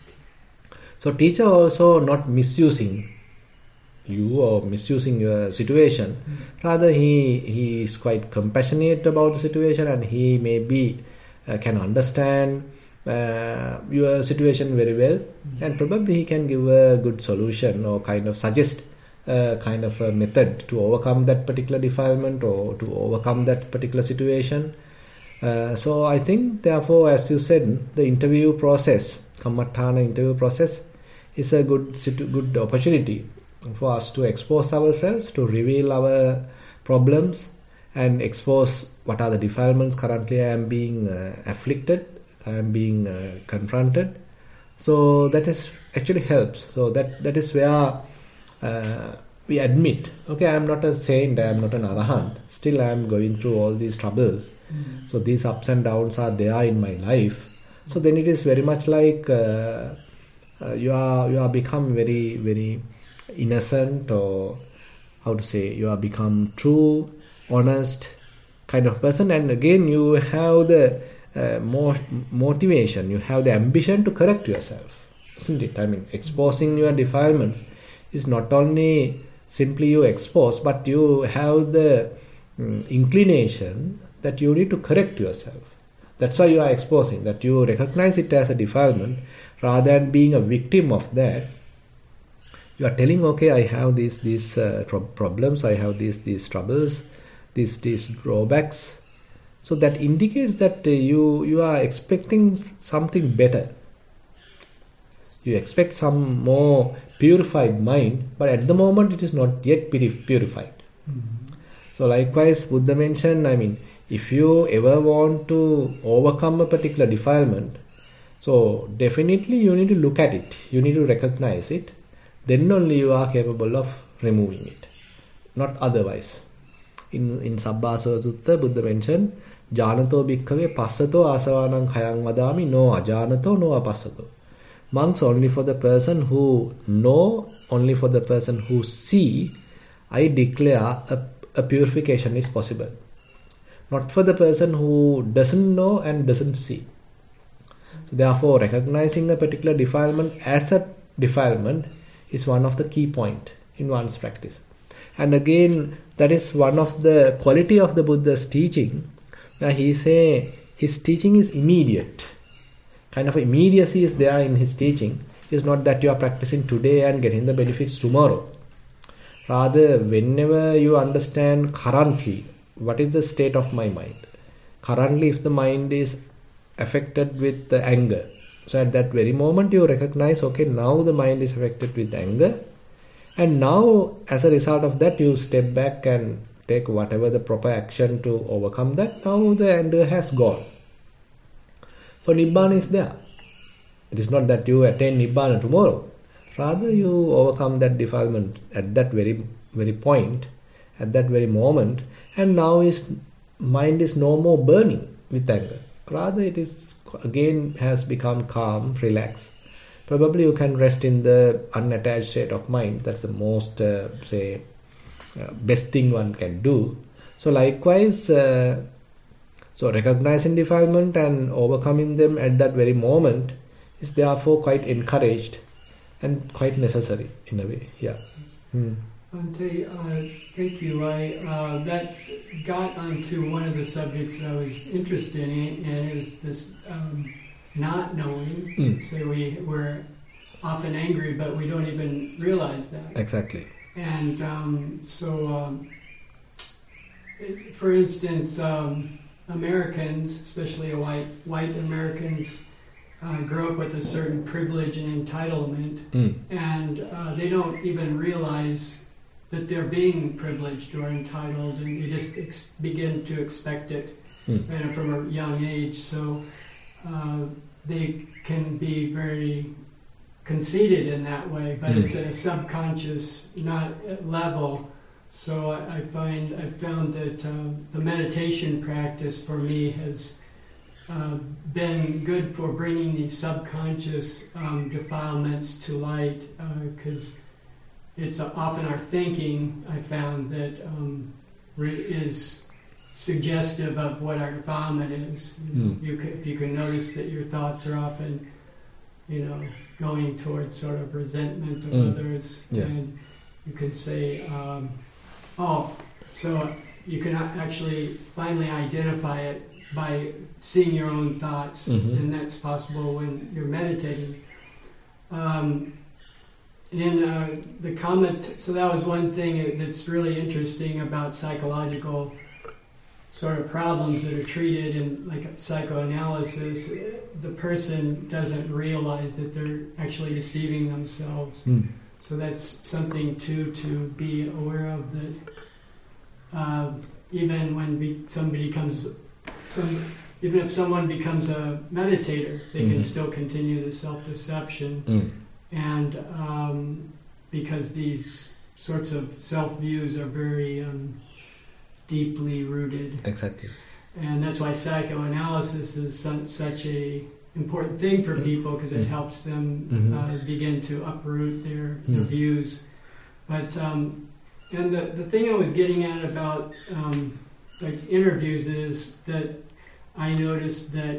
So teacher also not misusing you or misusing your situation. Mm-hmm. Rather, he he is quite compassionate about the situation, and he maybe uh, can understand uh, your situation very well, mm-hmm. and probably he can give a good solution or kind of suggest a kind of a method to overcome that particular defilement or to overcome that particular situation. Uh, so I think, therefore, as you said, the interview process, Kammatthana interview process, is a good good opportunity for us to expose ourselves, to reveal our problems, and expose what are the defilements currently I am being uh, afflicted, I am being uh, confronted. So that is actually helps. So that that is where uh, we admit, okay, I am not a saint, I am not an arahant, still I am going through all these troubles. Mm-hmm. So these ups and downs are there in my life. So then it is very much like uh, uh, you are you are become very very innocent, or how to say, you are become true, honest kind of person, and again you have the uh, more motivation, you have the ambition to correct yourself, isn't it? I mean, exposing your defilements is not only simply you expose, but you have the um, inclination that you need to correct yourself. That's why you are exposing, that you recognize it as a defilement rather than being a victim of that. You are telling, okay, I have these these uh, problems, I have these these troubles, these these drawbacks. So that indicates that uh, you you are expecting something better. You expect some more purified mind, but at the moment it is not yet purified. Mm-hmm. So likewise, Buddha mentioned, I mean, if you ever want to overcome a particular defilement, so definitely you need to look at it, you need to recognize it. Then only you are capable of removing it, not otherwise. In in Sabbasava Sutta, Buddha mentioned, Janato bhikkhave passato asavanam khayang vadami no ajanato no apassato. Monks, only for the person who know, only for the person who see, I declare a, a purification is possible. Not for the person who doesn't know and doesn't see. So therefore, recognizing a particular defilement as a defilement is one of the key point in one's practice. And again, that is one of the quality of the Buddha's teaching, where he say his teaching is immediate. Kind of immediacy is there in his teaching. It's not that you are practicing today and getting the benefits tomorrow. Rather, whenever you understand currently, what is the state of my mind? Currently, if the mind is affected with the anger, so at that very moment you recognize, okay, now the mind is affected with anger, and now as a result of that you step back and take whatever the proper action to overcome that, now the anger has gone. So Nibbana is there. It is not that you attain Nibbana tomorrow. Rather, you overcome that defilement at that very very point, at that very moment, and now his mind is no more burning with anger. Rather, it is again has become calm, relaxed. Probably you can rest in the unattached state of mind. That's the most, uh, say, uh, best thing one can do. So likewise, uh, so recognizing defilement and overcoming them at that very moment is therefore quite encouraged and quite necessary in a way. Yeah. Hmm. Ante, uh, thank you. I uh, that got onto one of the subjects that I was interested in, and is this um, not knowing. Mm. So we we're often angry, but we don't even realize that. Exactly. And um, so, um, it, for instance, um, Americans, especially white white Americans, uh, grow up with a certain privilege and entitlement, Mm. and uh, they don't even realize that they're being privileged or entitled, and they just ex- begin to expect it Mm. and from a young age. So uh, they can be very conceited in that way, but Mm. it's at a subconscious not level. So I, I find I found that uh, the meditation practice for me has uh, been good for bringing these subconscious um, defilements to light, because uh, it's uh, often our thinking, I found, that um, re- is suggestive of what our defilement is. Mm. You can, if you can notice that your thoughts are often, you know, going towards sort of resentment of Mm. others, Yeah. and you can say, um, oh, so you can a- actually finally identify it by seeing your own thoughts, Mhm. and that's possible when you're meditating. Um, in uh, the comment, so that was one thing that's really interesting about psychological sort of problems that are treated in like psychoanalysis. The person doesn't realize that they're actually deceiving themselves. Mm. So that's something too to be aware of, that uh, even when be, somebody comes, some, even if someone becomes a meditator, they Mhm. can still continue the self-deception. Mm. And um, because these sorts of self-views are very um, deeply rooted. Exactly. And that's why psychoanalysis is some, such a important thing for people, because it Mm. helps them Mhm. uh, begin to uproot their, their Mm. views. But um, and the the thing I was getting at about um, like interviews is that I noticed that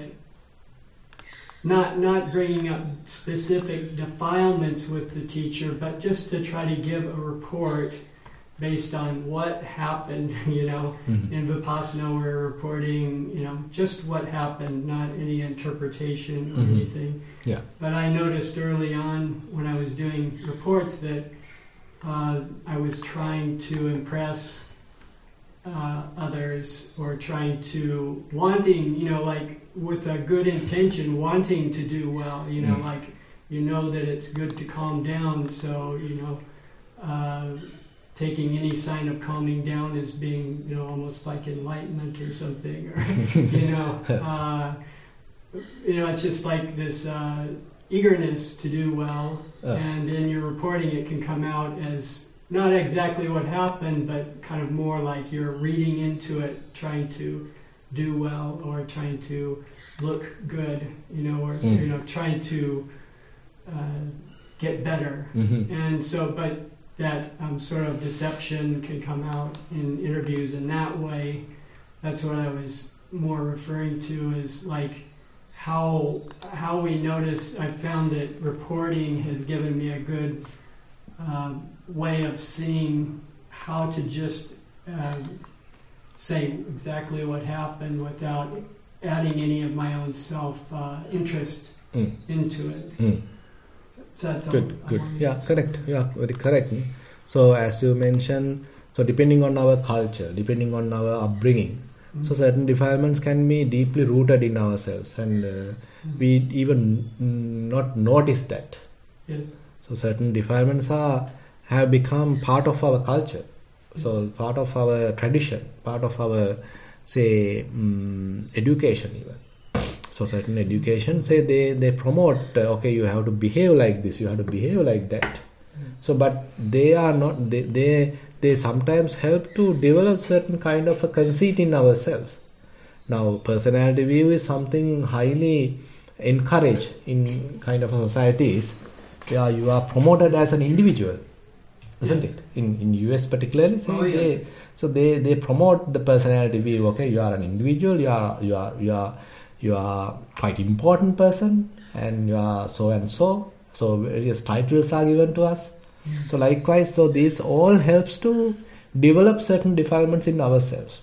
not not bringing up specific defilements with the teacher, but just to try to give a report based on what happened, you know. Mhm. In Vipassana, we're reporting, you know, just what happened, not any interpretation or Mhm. anything. Yeah. But I noticed early on when I was doing reports that uh, I was trying to impress uh, others, or trying to, wanting, you know, like with a good intention, wanting to do well, you know, Mm. like, you know that it's good to calm down, so, you know, uh, taking any sign of calming down as being, you know, almost like enlightenment or something, or, you know, uh, you know, it's just like this uh, eagerness to do well, Oh. and in your reporting it can come out as not exactly what happened, but kind of more like you're reading into it, trying to do well, or trying to look good, you know, or, Mm. you know, trying to uh, get better. Mhm. And so, but that um, sort of deception can come out in interviews in that way. That's what I was more referring to, is like how how we notice. I found that reporting has given me a good um, way of seeing how to just um, say exactly what happened without adding any of my own self uh, interest Mm. into it. Mm. So that's all Good, I good. wanted Yeah, to say. correct. Yeah, very correct. So as you mentioned, so depending on our culture, depending on our upbringing, Mm. so certain defilements can be deeply rooted in ourselves, and uh, Mm. we even mm, not notice that. Yes. So certain defilements are have become part of our culture, So part of our tradition, part of our, say, um, education even. So certain education, say they, they promote, uh, okay, you have to behave like this, you have to behave like that. Mm. So, but they are not, they, they, they sometimes help to develop certain kind of a conceit in ourselves. Now, personality view is something highly encouraged in kind of societies where you are promoted as an individual, isn't yes. it? In in U S particularly, say oh, yes. they, so they, they promote the personality view. Okay, you are an individual, you are you are you are you are quite important person, and you are so and so. So various titles are given to us. Mm. So likewise, so this all helps to develop certain defilements in ourselves.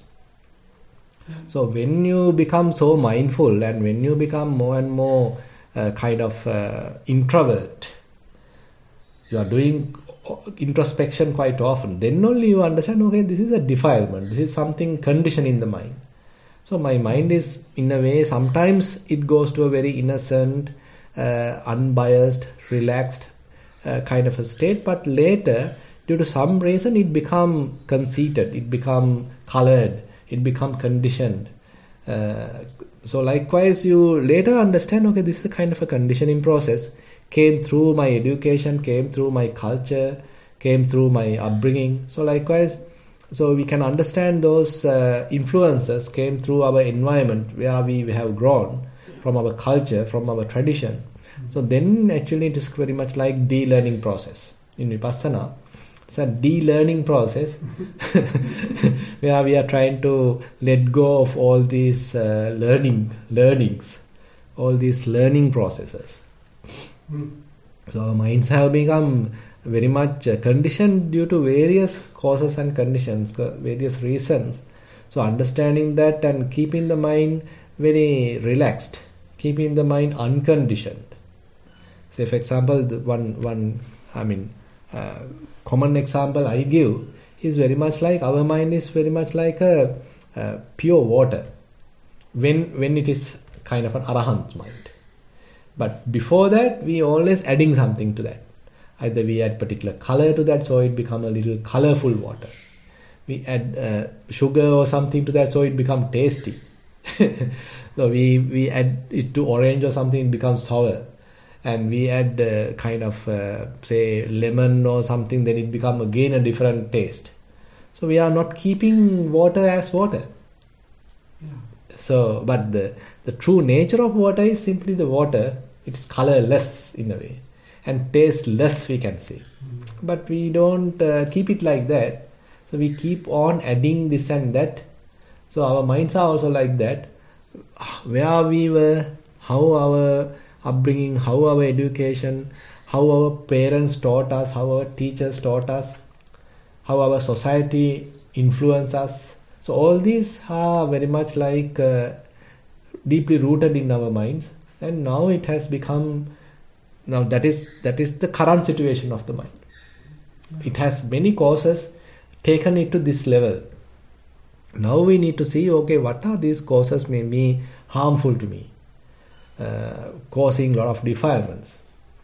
So when you become so mindful and when you become more and more uh, kind of uh, introvert, you are doing introspection quite often, then only you understand, okay, this is a defilement, this is something conditioned in the mind. So my mind is, in a way, sometimes it goes to a very innocent, uh, unbiased, relaxed uh, kind of a state, but later, due to some reason, it become conceited, it become colored, it become conditioned. Uh, so likewise, you later understand, okay, this is a kind of a conditioning process, came through my education, came through my culture, came through my upbringing. So likewise, so we can understand those uh, influences came through our environment where we, we have grown, from our culture, from our tradition. So then actually it is very much like de-learning process in Vipassana. It's a de-learning process where we are trying to let go of all these uh, learning learnings, all these learning processes. Mm. So our minds have become very much uh, conditioned due to various causes and conditions, various reasons. So understanding that and keeping the mind very relaxed, keeping the mind unconditioned. Say for example, the one one I mean uh, common example I give is very much like our mind is very much like a, a pure water when when it is kind of an arahant mind. But before that, we always adding something to that. Either we add particular color to that, so it become a little colorful water. We add uh, sugar or something to that, so it become tasty. So we we add it to orange or something, it becomes sour. And we add uh, kind of uh, say lemon or something, then it become again a different taste. So we are not keeping water as water. Yeah. So, but the the true nature of water is simply the water. It's colorless in a way and tasteless, we can say. Mm. But we don't uh, keep it like that. So we keep on adding this and that. So our minds are also like that. Where we were, how our upbringing, how our education, how our parents taught us, how our teachers taught us, how our society influenced us. So all these are very much like uh, deeply rooted in our minds, and now it has become, now that is that is the current situation of the mind. It has many causes taken it to this level. Now we need to see, okay, what are these causes may be harmful to me, uh, causing a lot of defilements,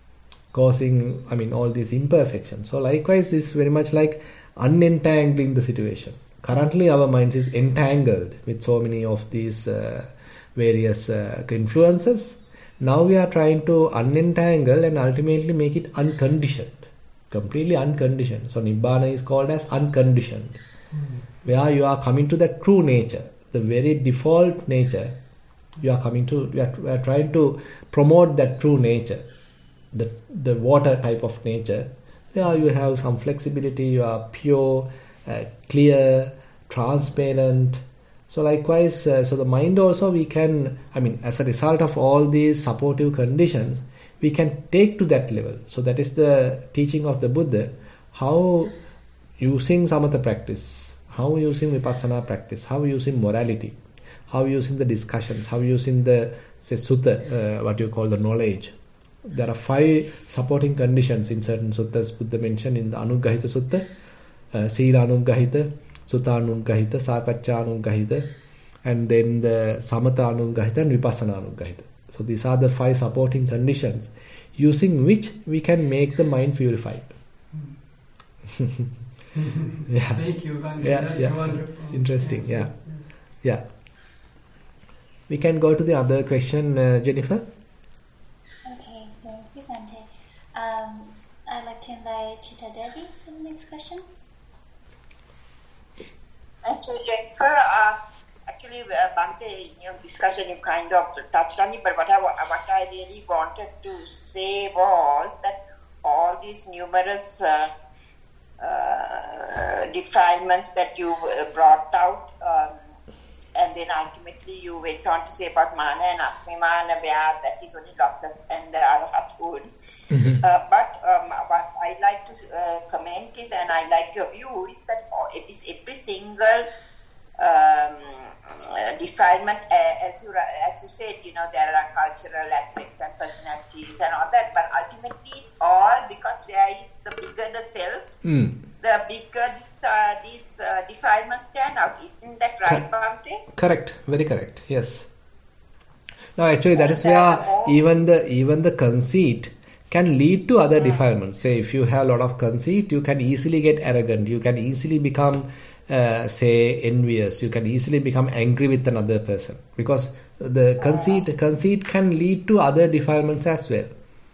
causing, I mean, all these imperfections. So likewise, it's very much like unentangling the situation. Currently, our mind is entangled with so many of these uh, various uh, influences. Now we are trying to unentangle and ultimately make it unconditioned, completely unconditioned. So Nibbana is called as unconditioned, mm. where you are coming to the true nature, the very default nature. You are coming to, we are, we are trying to promote that true nature, the the water type of nature, where you have some flexibility, you are pure, uh, clear, transparent. So likewise, uh, so the mind also we can, I mean, as a result of all these supportive conditions, we can take to that level. So that is the teaching of the Buddha, how using samatha practice, how using vipassana practice, how using morality, how using the discussions, how using the, say, sutta, uh, what you call the knowledge. There are five supporting conditions in certain suttas Buddha mentioned in the Anuggahita Sutta, uh, Sila Anuggahita, Sutta Anuggahita, Sakacca Anuggahita, and then the Samatha Anuggahita and Vipassana Anuggahita. So these are the five supporting conditions using which we can make the mind purified. Yeah. Thank you, Bhante. Yeah, That's yeah. wonderful. Interesting, Yes, yeah. yes. Yeah. We can go to the other question, uh, Jennifer. Okay, thank you, Bhante. Um, I'd like to invite Chitta Devi for the next question. Thank you, Jennifer. Uh, actually, uh, Bhante, in your discussion, you kind of touched on it, but what I, wa- what I really wanted to say was that all these numerous uh, uh, defilements that you uh, brought out, um, and then ultimately you went on to say about mana and asmimana, where that is only lossless and the arahathood. Mm-hmm. Uh, but um, what I like to uh, comment is, and I like your view, is that oh, it is every single um, uh, defilement, uh, as you as you said, you know, there are cultural aspects and personalities and all that, but ultimately it's all because there is the bigger the self, Mm. the bigger these, uh, these uh, defilements stand out. Isn't that right, Bhante? Correct, very correct. Yes. Now, actually, that is And, uh, where more- even the even the conceit can lead to other defilements. Say, if you have a lot of conceit, you can easily get arrogant. You can easily become, uh, say, envious. You can easily become angry with another person because the conceit conceit can lead to other defilements as well.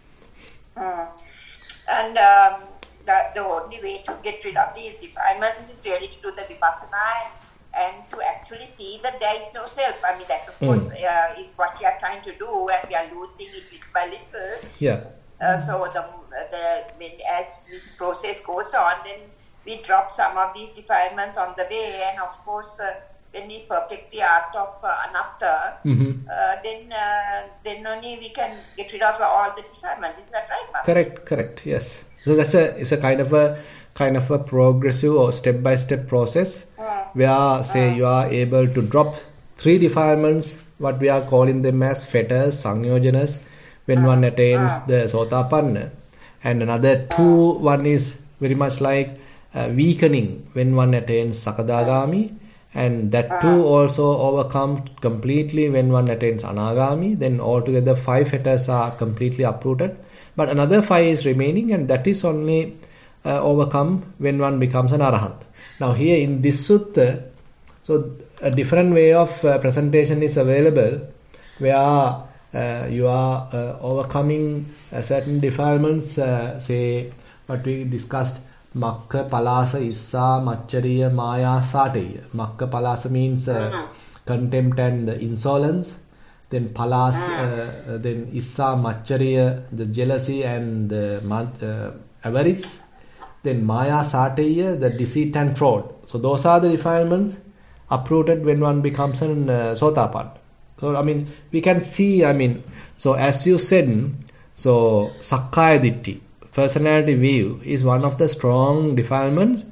Mm. And um, the, the only way to get rid of these defilements is really to do the vipassana and, and to actually see that there is no self. I mean, that of Mm. course uh, is what we are trying to do, and we are losing it little by little. Yeah. Uh, so the, the when, as this process goes on, then we drop some of these defilements on the way, and of course, uh, when we perfect the art of uh, anatta, Mm-hmm. uh, then uh, then only we can get rid of all the defilements. Isn't that right, Bhante? Correct, correct. Yes. So that's a it's a kind of a kind of a progressive or step by step process where say you are able to drop three defilements, what we are calling them as fetters, sangyojanas, when one attains the sotapanna, and another two, one is very much like uh, weakening when one attains sakadagami, and that too also overcome completely when one attains anagami. Then altogether five fetters are completely uprooted, but another five is remaining, and that is only uh, overcome when one becomes an arahant. Now here in this sutta, so a different way of uh, presentation is available where uh, you are uh, overcoming uh, certain defilements, uh, say what we discussed, Makka, Palasa, Issa, Machariya, Maya, Sateya. Makka, Palasa means uh, contempt and insolence. Then Palas, uh, then Issa, Machariya, the jealousy and the uh, avarice. Then Maya, Sateya, the deceit and fraud. So those are the defilements uprooted when one becomes an uh, Sotapan. So I mean, we can see, I mean, so as you said, so Sakkaya Ditti, personality view, is one of the strong defilements.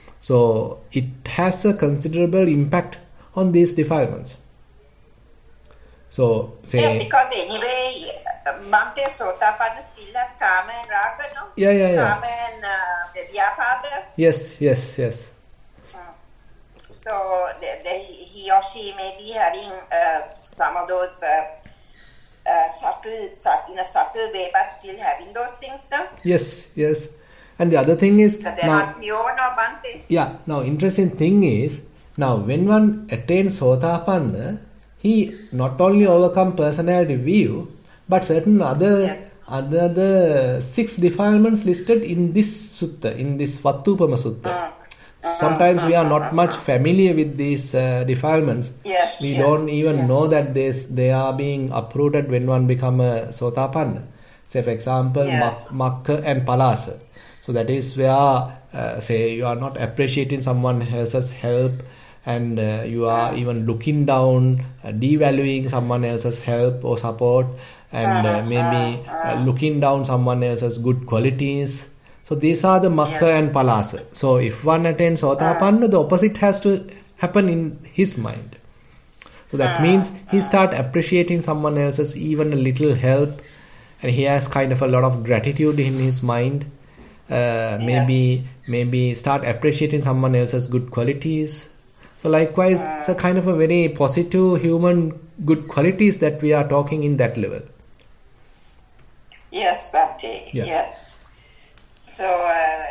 So it has a considerable impact on these defilements. So say Yeah, because anyway, uh, Bhante Sotapanna still has Kama and Raga, no? Yeah, yeah, yeah. Kama and uh, Vyapada. yes, yes, yes. So the, the, he or she may be having uh, some of those uh, uh, subtle, subtle, in a subtle way, but still having those things, no? Yes, yes. And the other thing is, So they're now, not pure, no, Bhante? yeah, now interesting thing is, now when one attains Sotapanna, he not only overcome personality view, but certain other Yes. other six defilements listed in this sutta, in this Vattupama sutta. Sometimes we are not much familiar with these uh, defilements. Yes, We yes, don't even yes. know that they, they are being uprooted when one become a Sotapanna. Say for example, Yes. mak- Makka and Palasa. So that is where, uh, say, you are not appreciating someone else's help, and uh, you are even looking down, uh, devaluing someone else's help or support, and uh, maybe uh, looking down someone else's good qualities. So these are the Makka Yes. and Palasa. So if one attains Sotapanna, the opposite has to happen in his mind. So that means he start appreciating someone else's even a little help, and he has kind of a lot of gratitude in his mind. Uh, maybe maybe start appreciating someone else's good qualities. So likewise, it's a kind of a very positive human good qualities that we are talking in that level. Yes, Bhante. Yeah. Yes. So uh, it's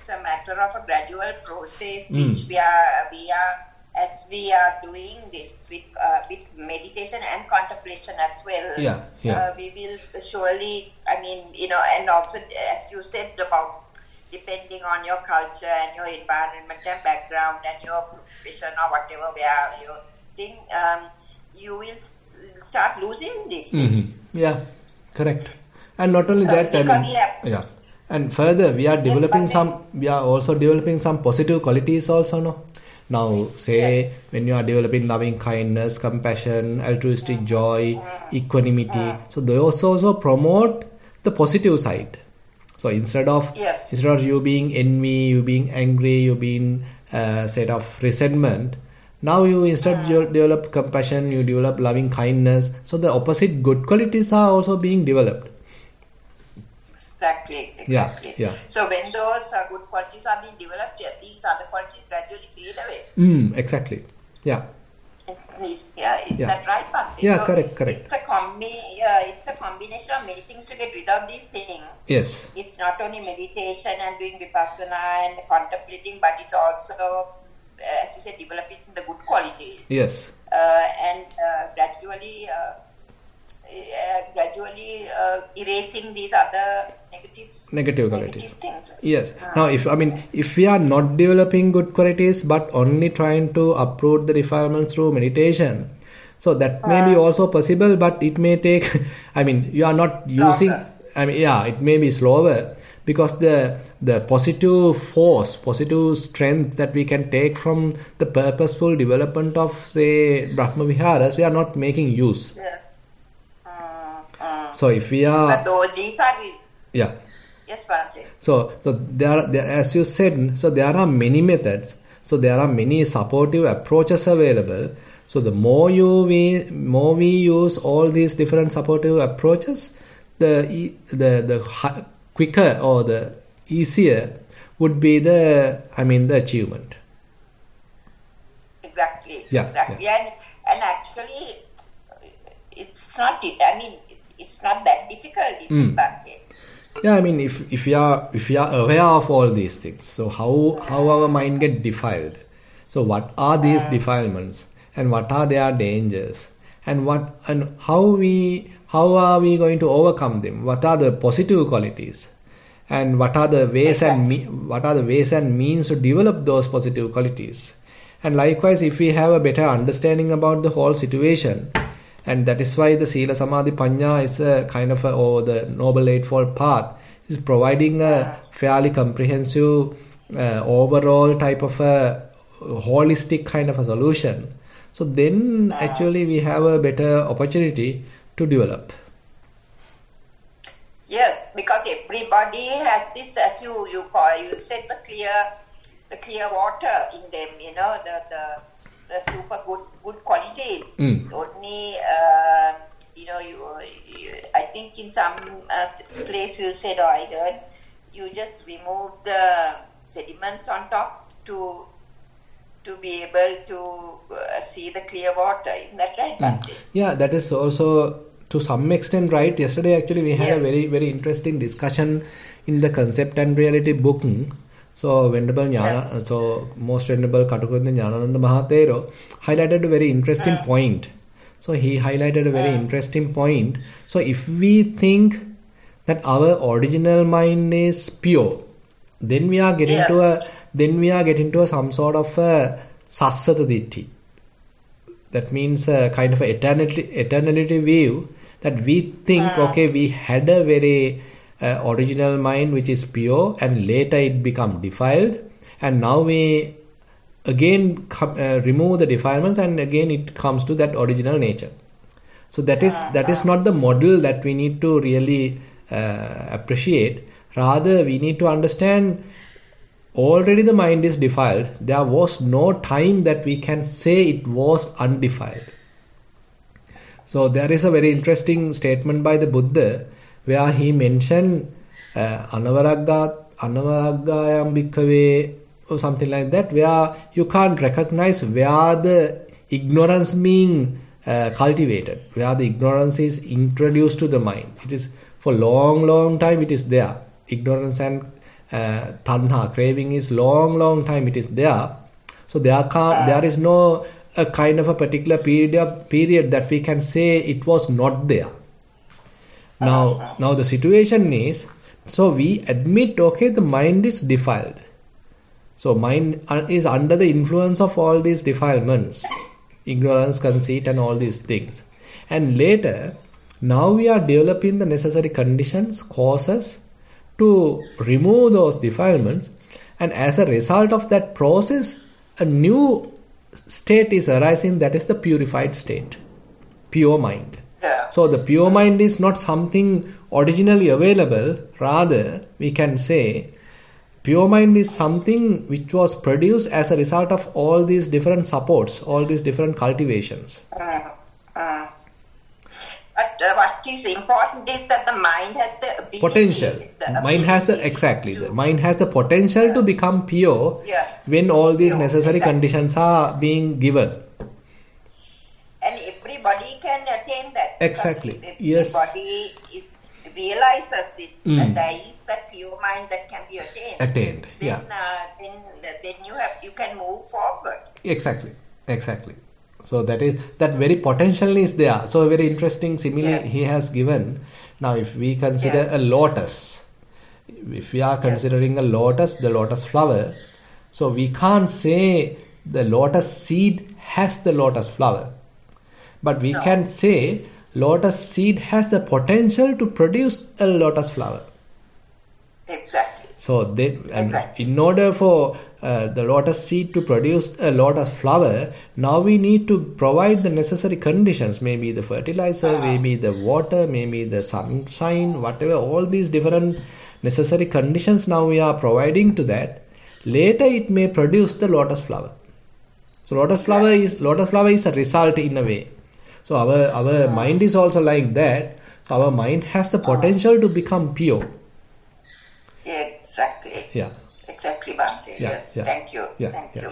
a matter of a gradual process, Mm. which we are, we are, as we are doing this with, uh, with meditation and contemplation as well. Yeah, yeah. Uh, we will surely, I mean, you know, and also, as you said about depending on your culture and your environment and background and your profession or whatever, where you think, um, you will s- start losing these things. Mm-hmm. Yeah, correct. And not only So that, I because mean, we have- yeah. And further, we are developing but some, we are also developing some positive qualities also, no? Now, say, Yes. when you are developing loving kindness, compassion, altruistic joy, equanimity, so those also promote the positive side. So instead of Yes. instead of you being envy, you being angry, you being uh, set of resentment, now you instead you develop compassion, you develop loving kindness. So the opposite good qualities are also being developed. Exactly, Yeah, exactly. yeah. So when those uh, good qualities are being developed, yeah, these other qualities gradually fade away. Mm, exactly. Yeah. It's, it's, yeah, is Yeah. that right, Bhakti? Yeah, So correct, correct. It's a combi- uh, it's a combination of many things to get rid of these things. Yes. It's not only meditation and doing vipassana and contemplating, but it's also, uh, as you said, developing the good qualities. Yes. Uh, and uh, gradually, uh, uh, gradually uh, erasing these other negative, Negative qualities. negative things. Yes. Ah. Now, if I mean, if we are not developing good qualities but only trying to uproot the defilements through meditation, so that may be also possible, but it may take. I mean, you are not using. Longer. I mean, yeah, it may be slower because the the positive force, positive strength that we can take from the purposeful development of, say, Brahma Viharas, we are not making use. Yes. Mm, mm. So if we are, But though these are, re- yeah. yes, Bhante. So, so there, are, there, as you said, so there are many methods. So there are many supportive approaches available. So the more you we more we use all these different supportive approaches, the e- the the hi- quicker or the easier would be the I mean the achievement. Exactly. Yeah, Exactly. And and actually, it's not. I mean, it's not that difficult. Is Mm. it, Bhante? Yeah, I mean, if if you are if you are aware of all these things, so how how our mind get defiled? So what are these defilements, and what are their dangers, and what and how we how are we going to overcome them? What are the positive qualities, and what are the ways and me, what are the ways and means to develop those positive qualities? And likewise, if we have a better understanding about the whole situation. And that is why the Sila Samadhi Panya is a kind of a, or the Noble Eightfold Path is providing a fairly comprehensive uh, overall type of a holistic kind of a solution. So then actually we have a better opportunity to develop. Yes, because everybody has this, as you you call you said, the clear the clear water in them. You know the the. the super good good qualities. Mm. It's only uh, you know you, you I think in some uh, place you said or I heard you just remove the sediments on top to to be able to uh, see the clear water. Isn't that right, Bhante? Yeah, that is also to some extent right. Yesterday actually we had Yeah. a very very interesting discussion in the Concept and Reality book. So Venerable Jnana, Yes. so most Venerable Katukurunde Jnanananda Mahathero highlighted a very interesting Mm. point. So he highlighted a very Mm. interesting point. So if we think that our original mind is pure, then we are getting Yes. to a then we are getting to a, some sort of a sassata ditti. That means a kind of a eternity eternality view that we think Mm. okay, we had a very uh, original mind which is pure, and later it become defiled, and now we again com- uh, remove the defilements, and again it comes to that original nature. So that is that is not the model that we need to really uh, appreciate. Rather, we need to understand already the mind is defiled. There was no time that we can say it was undefiled. So there is a very interesting statement by the Buddha where he mentioned uh, Anavaragga Anavaraggayam Bhikkave or something like that, where you can't recognize where the ignorance being uh, cultivated, where the ignorance is introduced to the mind. It is for long, long time it is there. Ignorance and uh, tanha, craving is long, long time it is there. So there can't, there is no a kind of a particular period period that we can say it was not there. Now, now the situation is, so we admit, okay, the mind is defiled. So mind is under the influence of all these defilements, ignorance, conceit, and all these things. And later, now we are developing the necessary conditions, causes to remove those defilements, and as a result of that process, a new state is arising, that is the purified state, pure mind. Yeah. So the pure mind is not something originally available, rather we can say pure mind is something which was produced as a result of all these different supports, all these different cultivations. Uh, uh. But uh, what is important is that the mind has the ability, Potential. the Mind has the, exactly, the mind has the potential Yeah. to become pure Yeah. when all these Pure, necessary exactly. conditions are being given. And everybody can attain that. Exactly. Because if Yes. everybody is, realizes this, Mm. that there is that pure mind that can be attained. Attained, Then, yeah. uh, then, then you have you can move forward. Exactly, exactly. So that is, that very potential is there. So a very interesting simile Yes. he has given. Now if we consider Yes. a lotus, if we are considering a lotus, the lotus flower, so we can't say the lotus seed has the lotus flower, but we No. can say lotus seed has the potential to produce a lotus flower. Exactly. So they, and Exactly. in order for uh, the lotus seed to produce a lotus flower, now we need to provide the necessary conditions, maybe the fertilizer, Uh-huh. maybe the water, maybe the sunshine, whatever, all these different necessary conditions now we are providing to that. Later it may produce the lotus flower. So lotus flower is lotus flower is a result in a way. So our our mind is also like that. So our mind has the potential to become pure. Exactly. Yeah. Exactly, Bhante. Yeah, Yes. yeah. Thank you. Yeah, Thank yeah. you.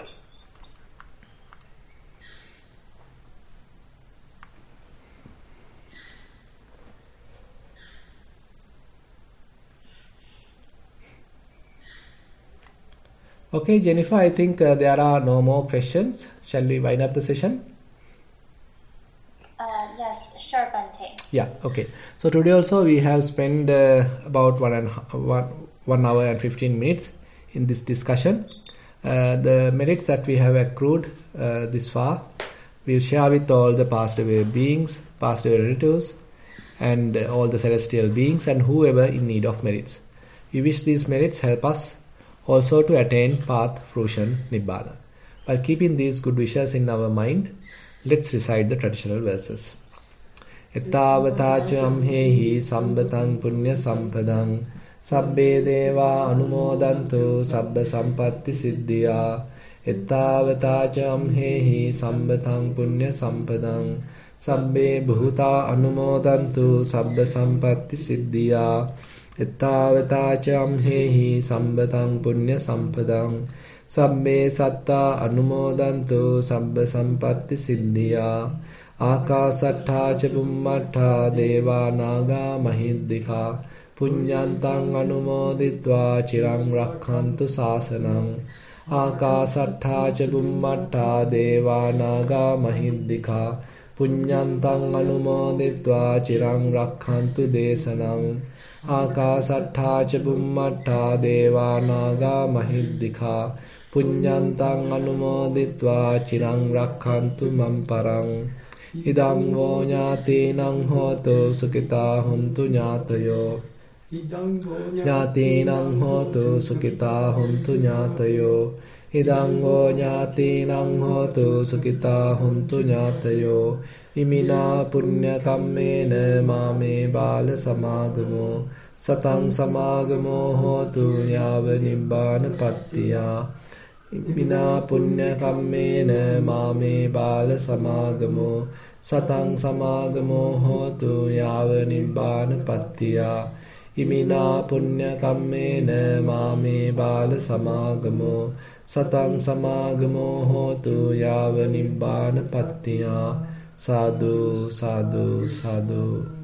Okay, Jennifer, I think uh, there are no more questions. Shall we wind up the session? Uh, yes, sure, Bhante. Yeah, okay. So today also we have spent uh, about one and one, one hour and fifteen minutes in this discussion. Uh, the merits that we have accrued uh, this far, we'll share with all the passed away beings, passed away relatives, and uh, all the celestial beings and whoever in need of merits. We wish these merits help us also to attain path, fruition, nibbana. While keeping these good wishes in our mind, let's recite the traditional verses. Ettavata hehi sambatang punya sampadang sabbe deva anumodantu sabba sampatti siddhya. Ettavata hehi sambatang punya sampadang sabbe bhuta anumodantu sabba sampatti siddhya. Ettavata hehi sambatang punya sampadang sabbe satta anumodantu sabba sampatti siddhya. Akasattha ca bummattha deva naga mahiddhika punyantang anumoditva chirang rakkhantu sasanam. Akasattha ca bummattha deva naga mahiddhika punyantang anumoditva chirang rakkhantu desanam. Akasattha ca bummattha deva naga mahiddhika punyantang anumoditva chirang rakkhantu mamparang. Idam vo ñātīnaṁ hotu sukita huntu ñātayo. Ñātīnaṁ hotu sukita huntu ñātayo. Idam vo ñātīnaṁ hotu sukita huntu ñātayo. Imina punya kammena māme bāla samāgamo. Satang samāgamo hotu yāva nibbāna pattiyā. Imina punya kammena māme bāla samāgamo. Satang samāgamo hotu yāva nibbāna pattiyā. Imina punya kammena māme bāla samāgamo. Satang samāgamo hotu yāva nibbāna pattiyā. Sadhu, sadhu, sadhu.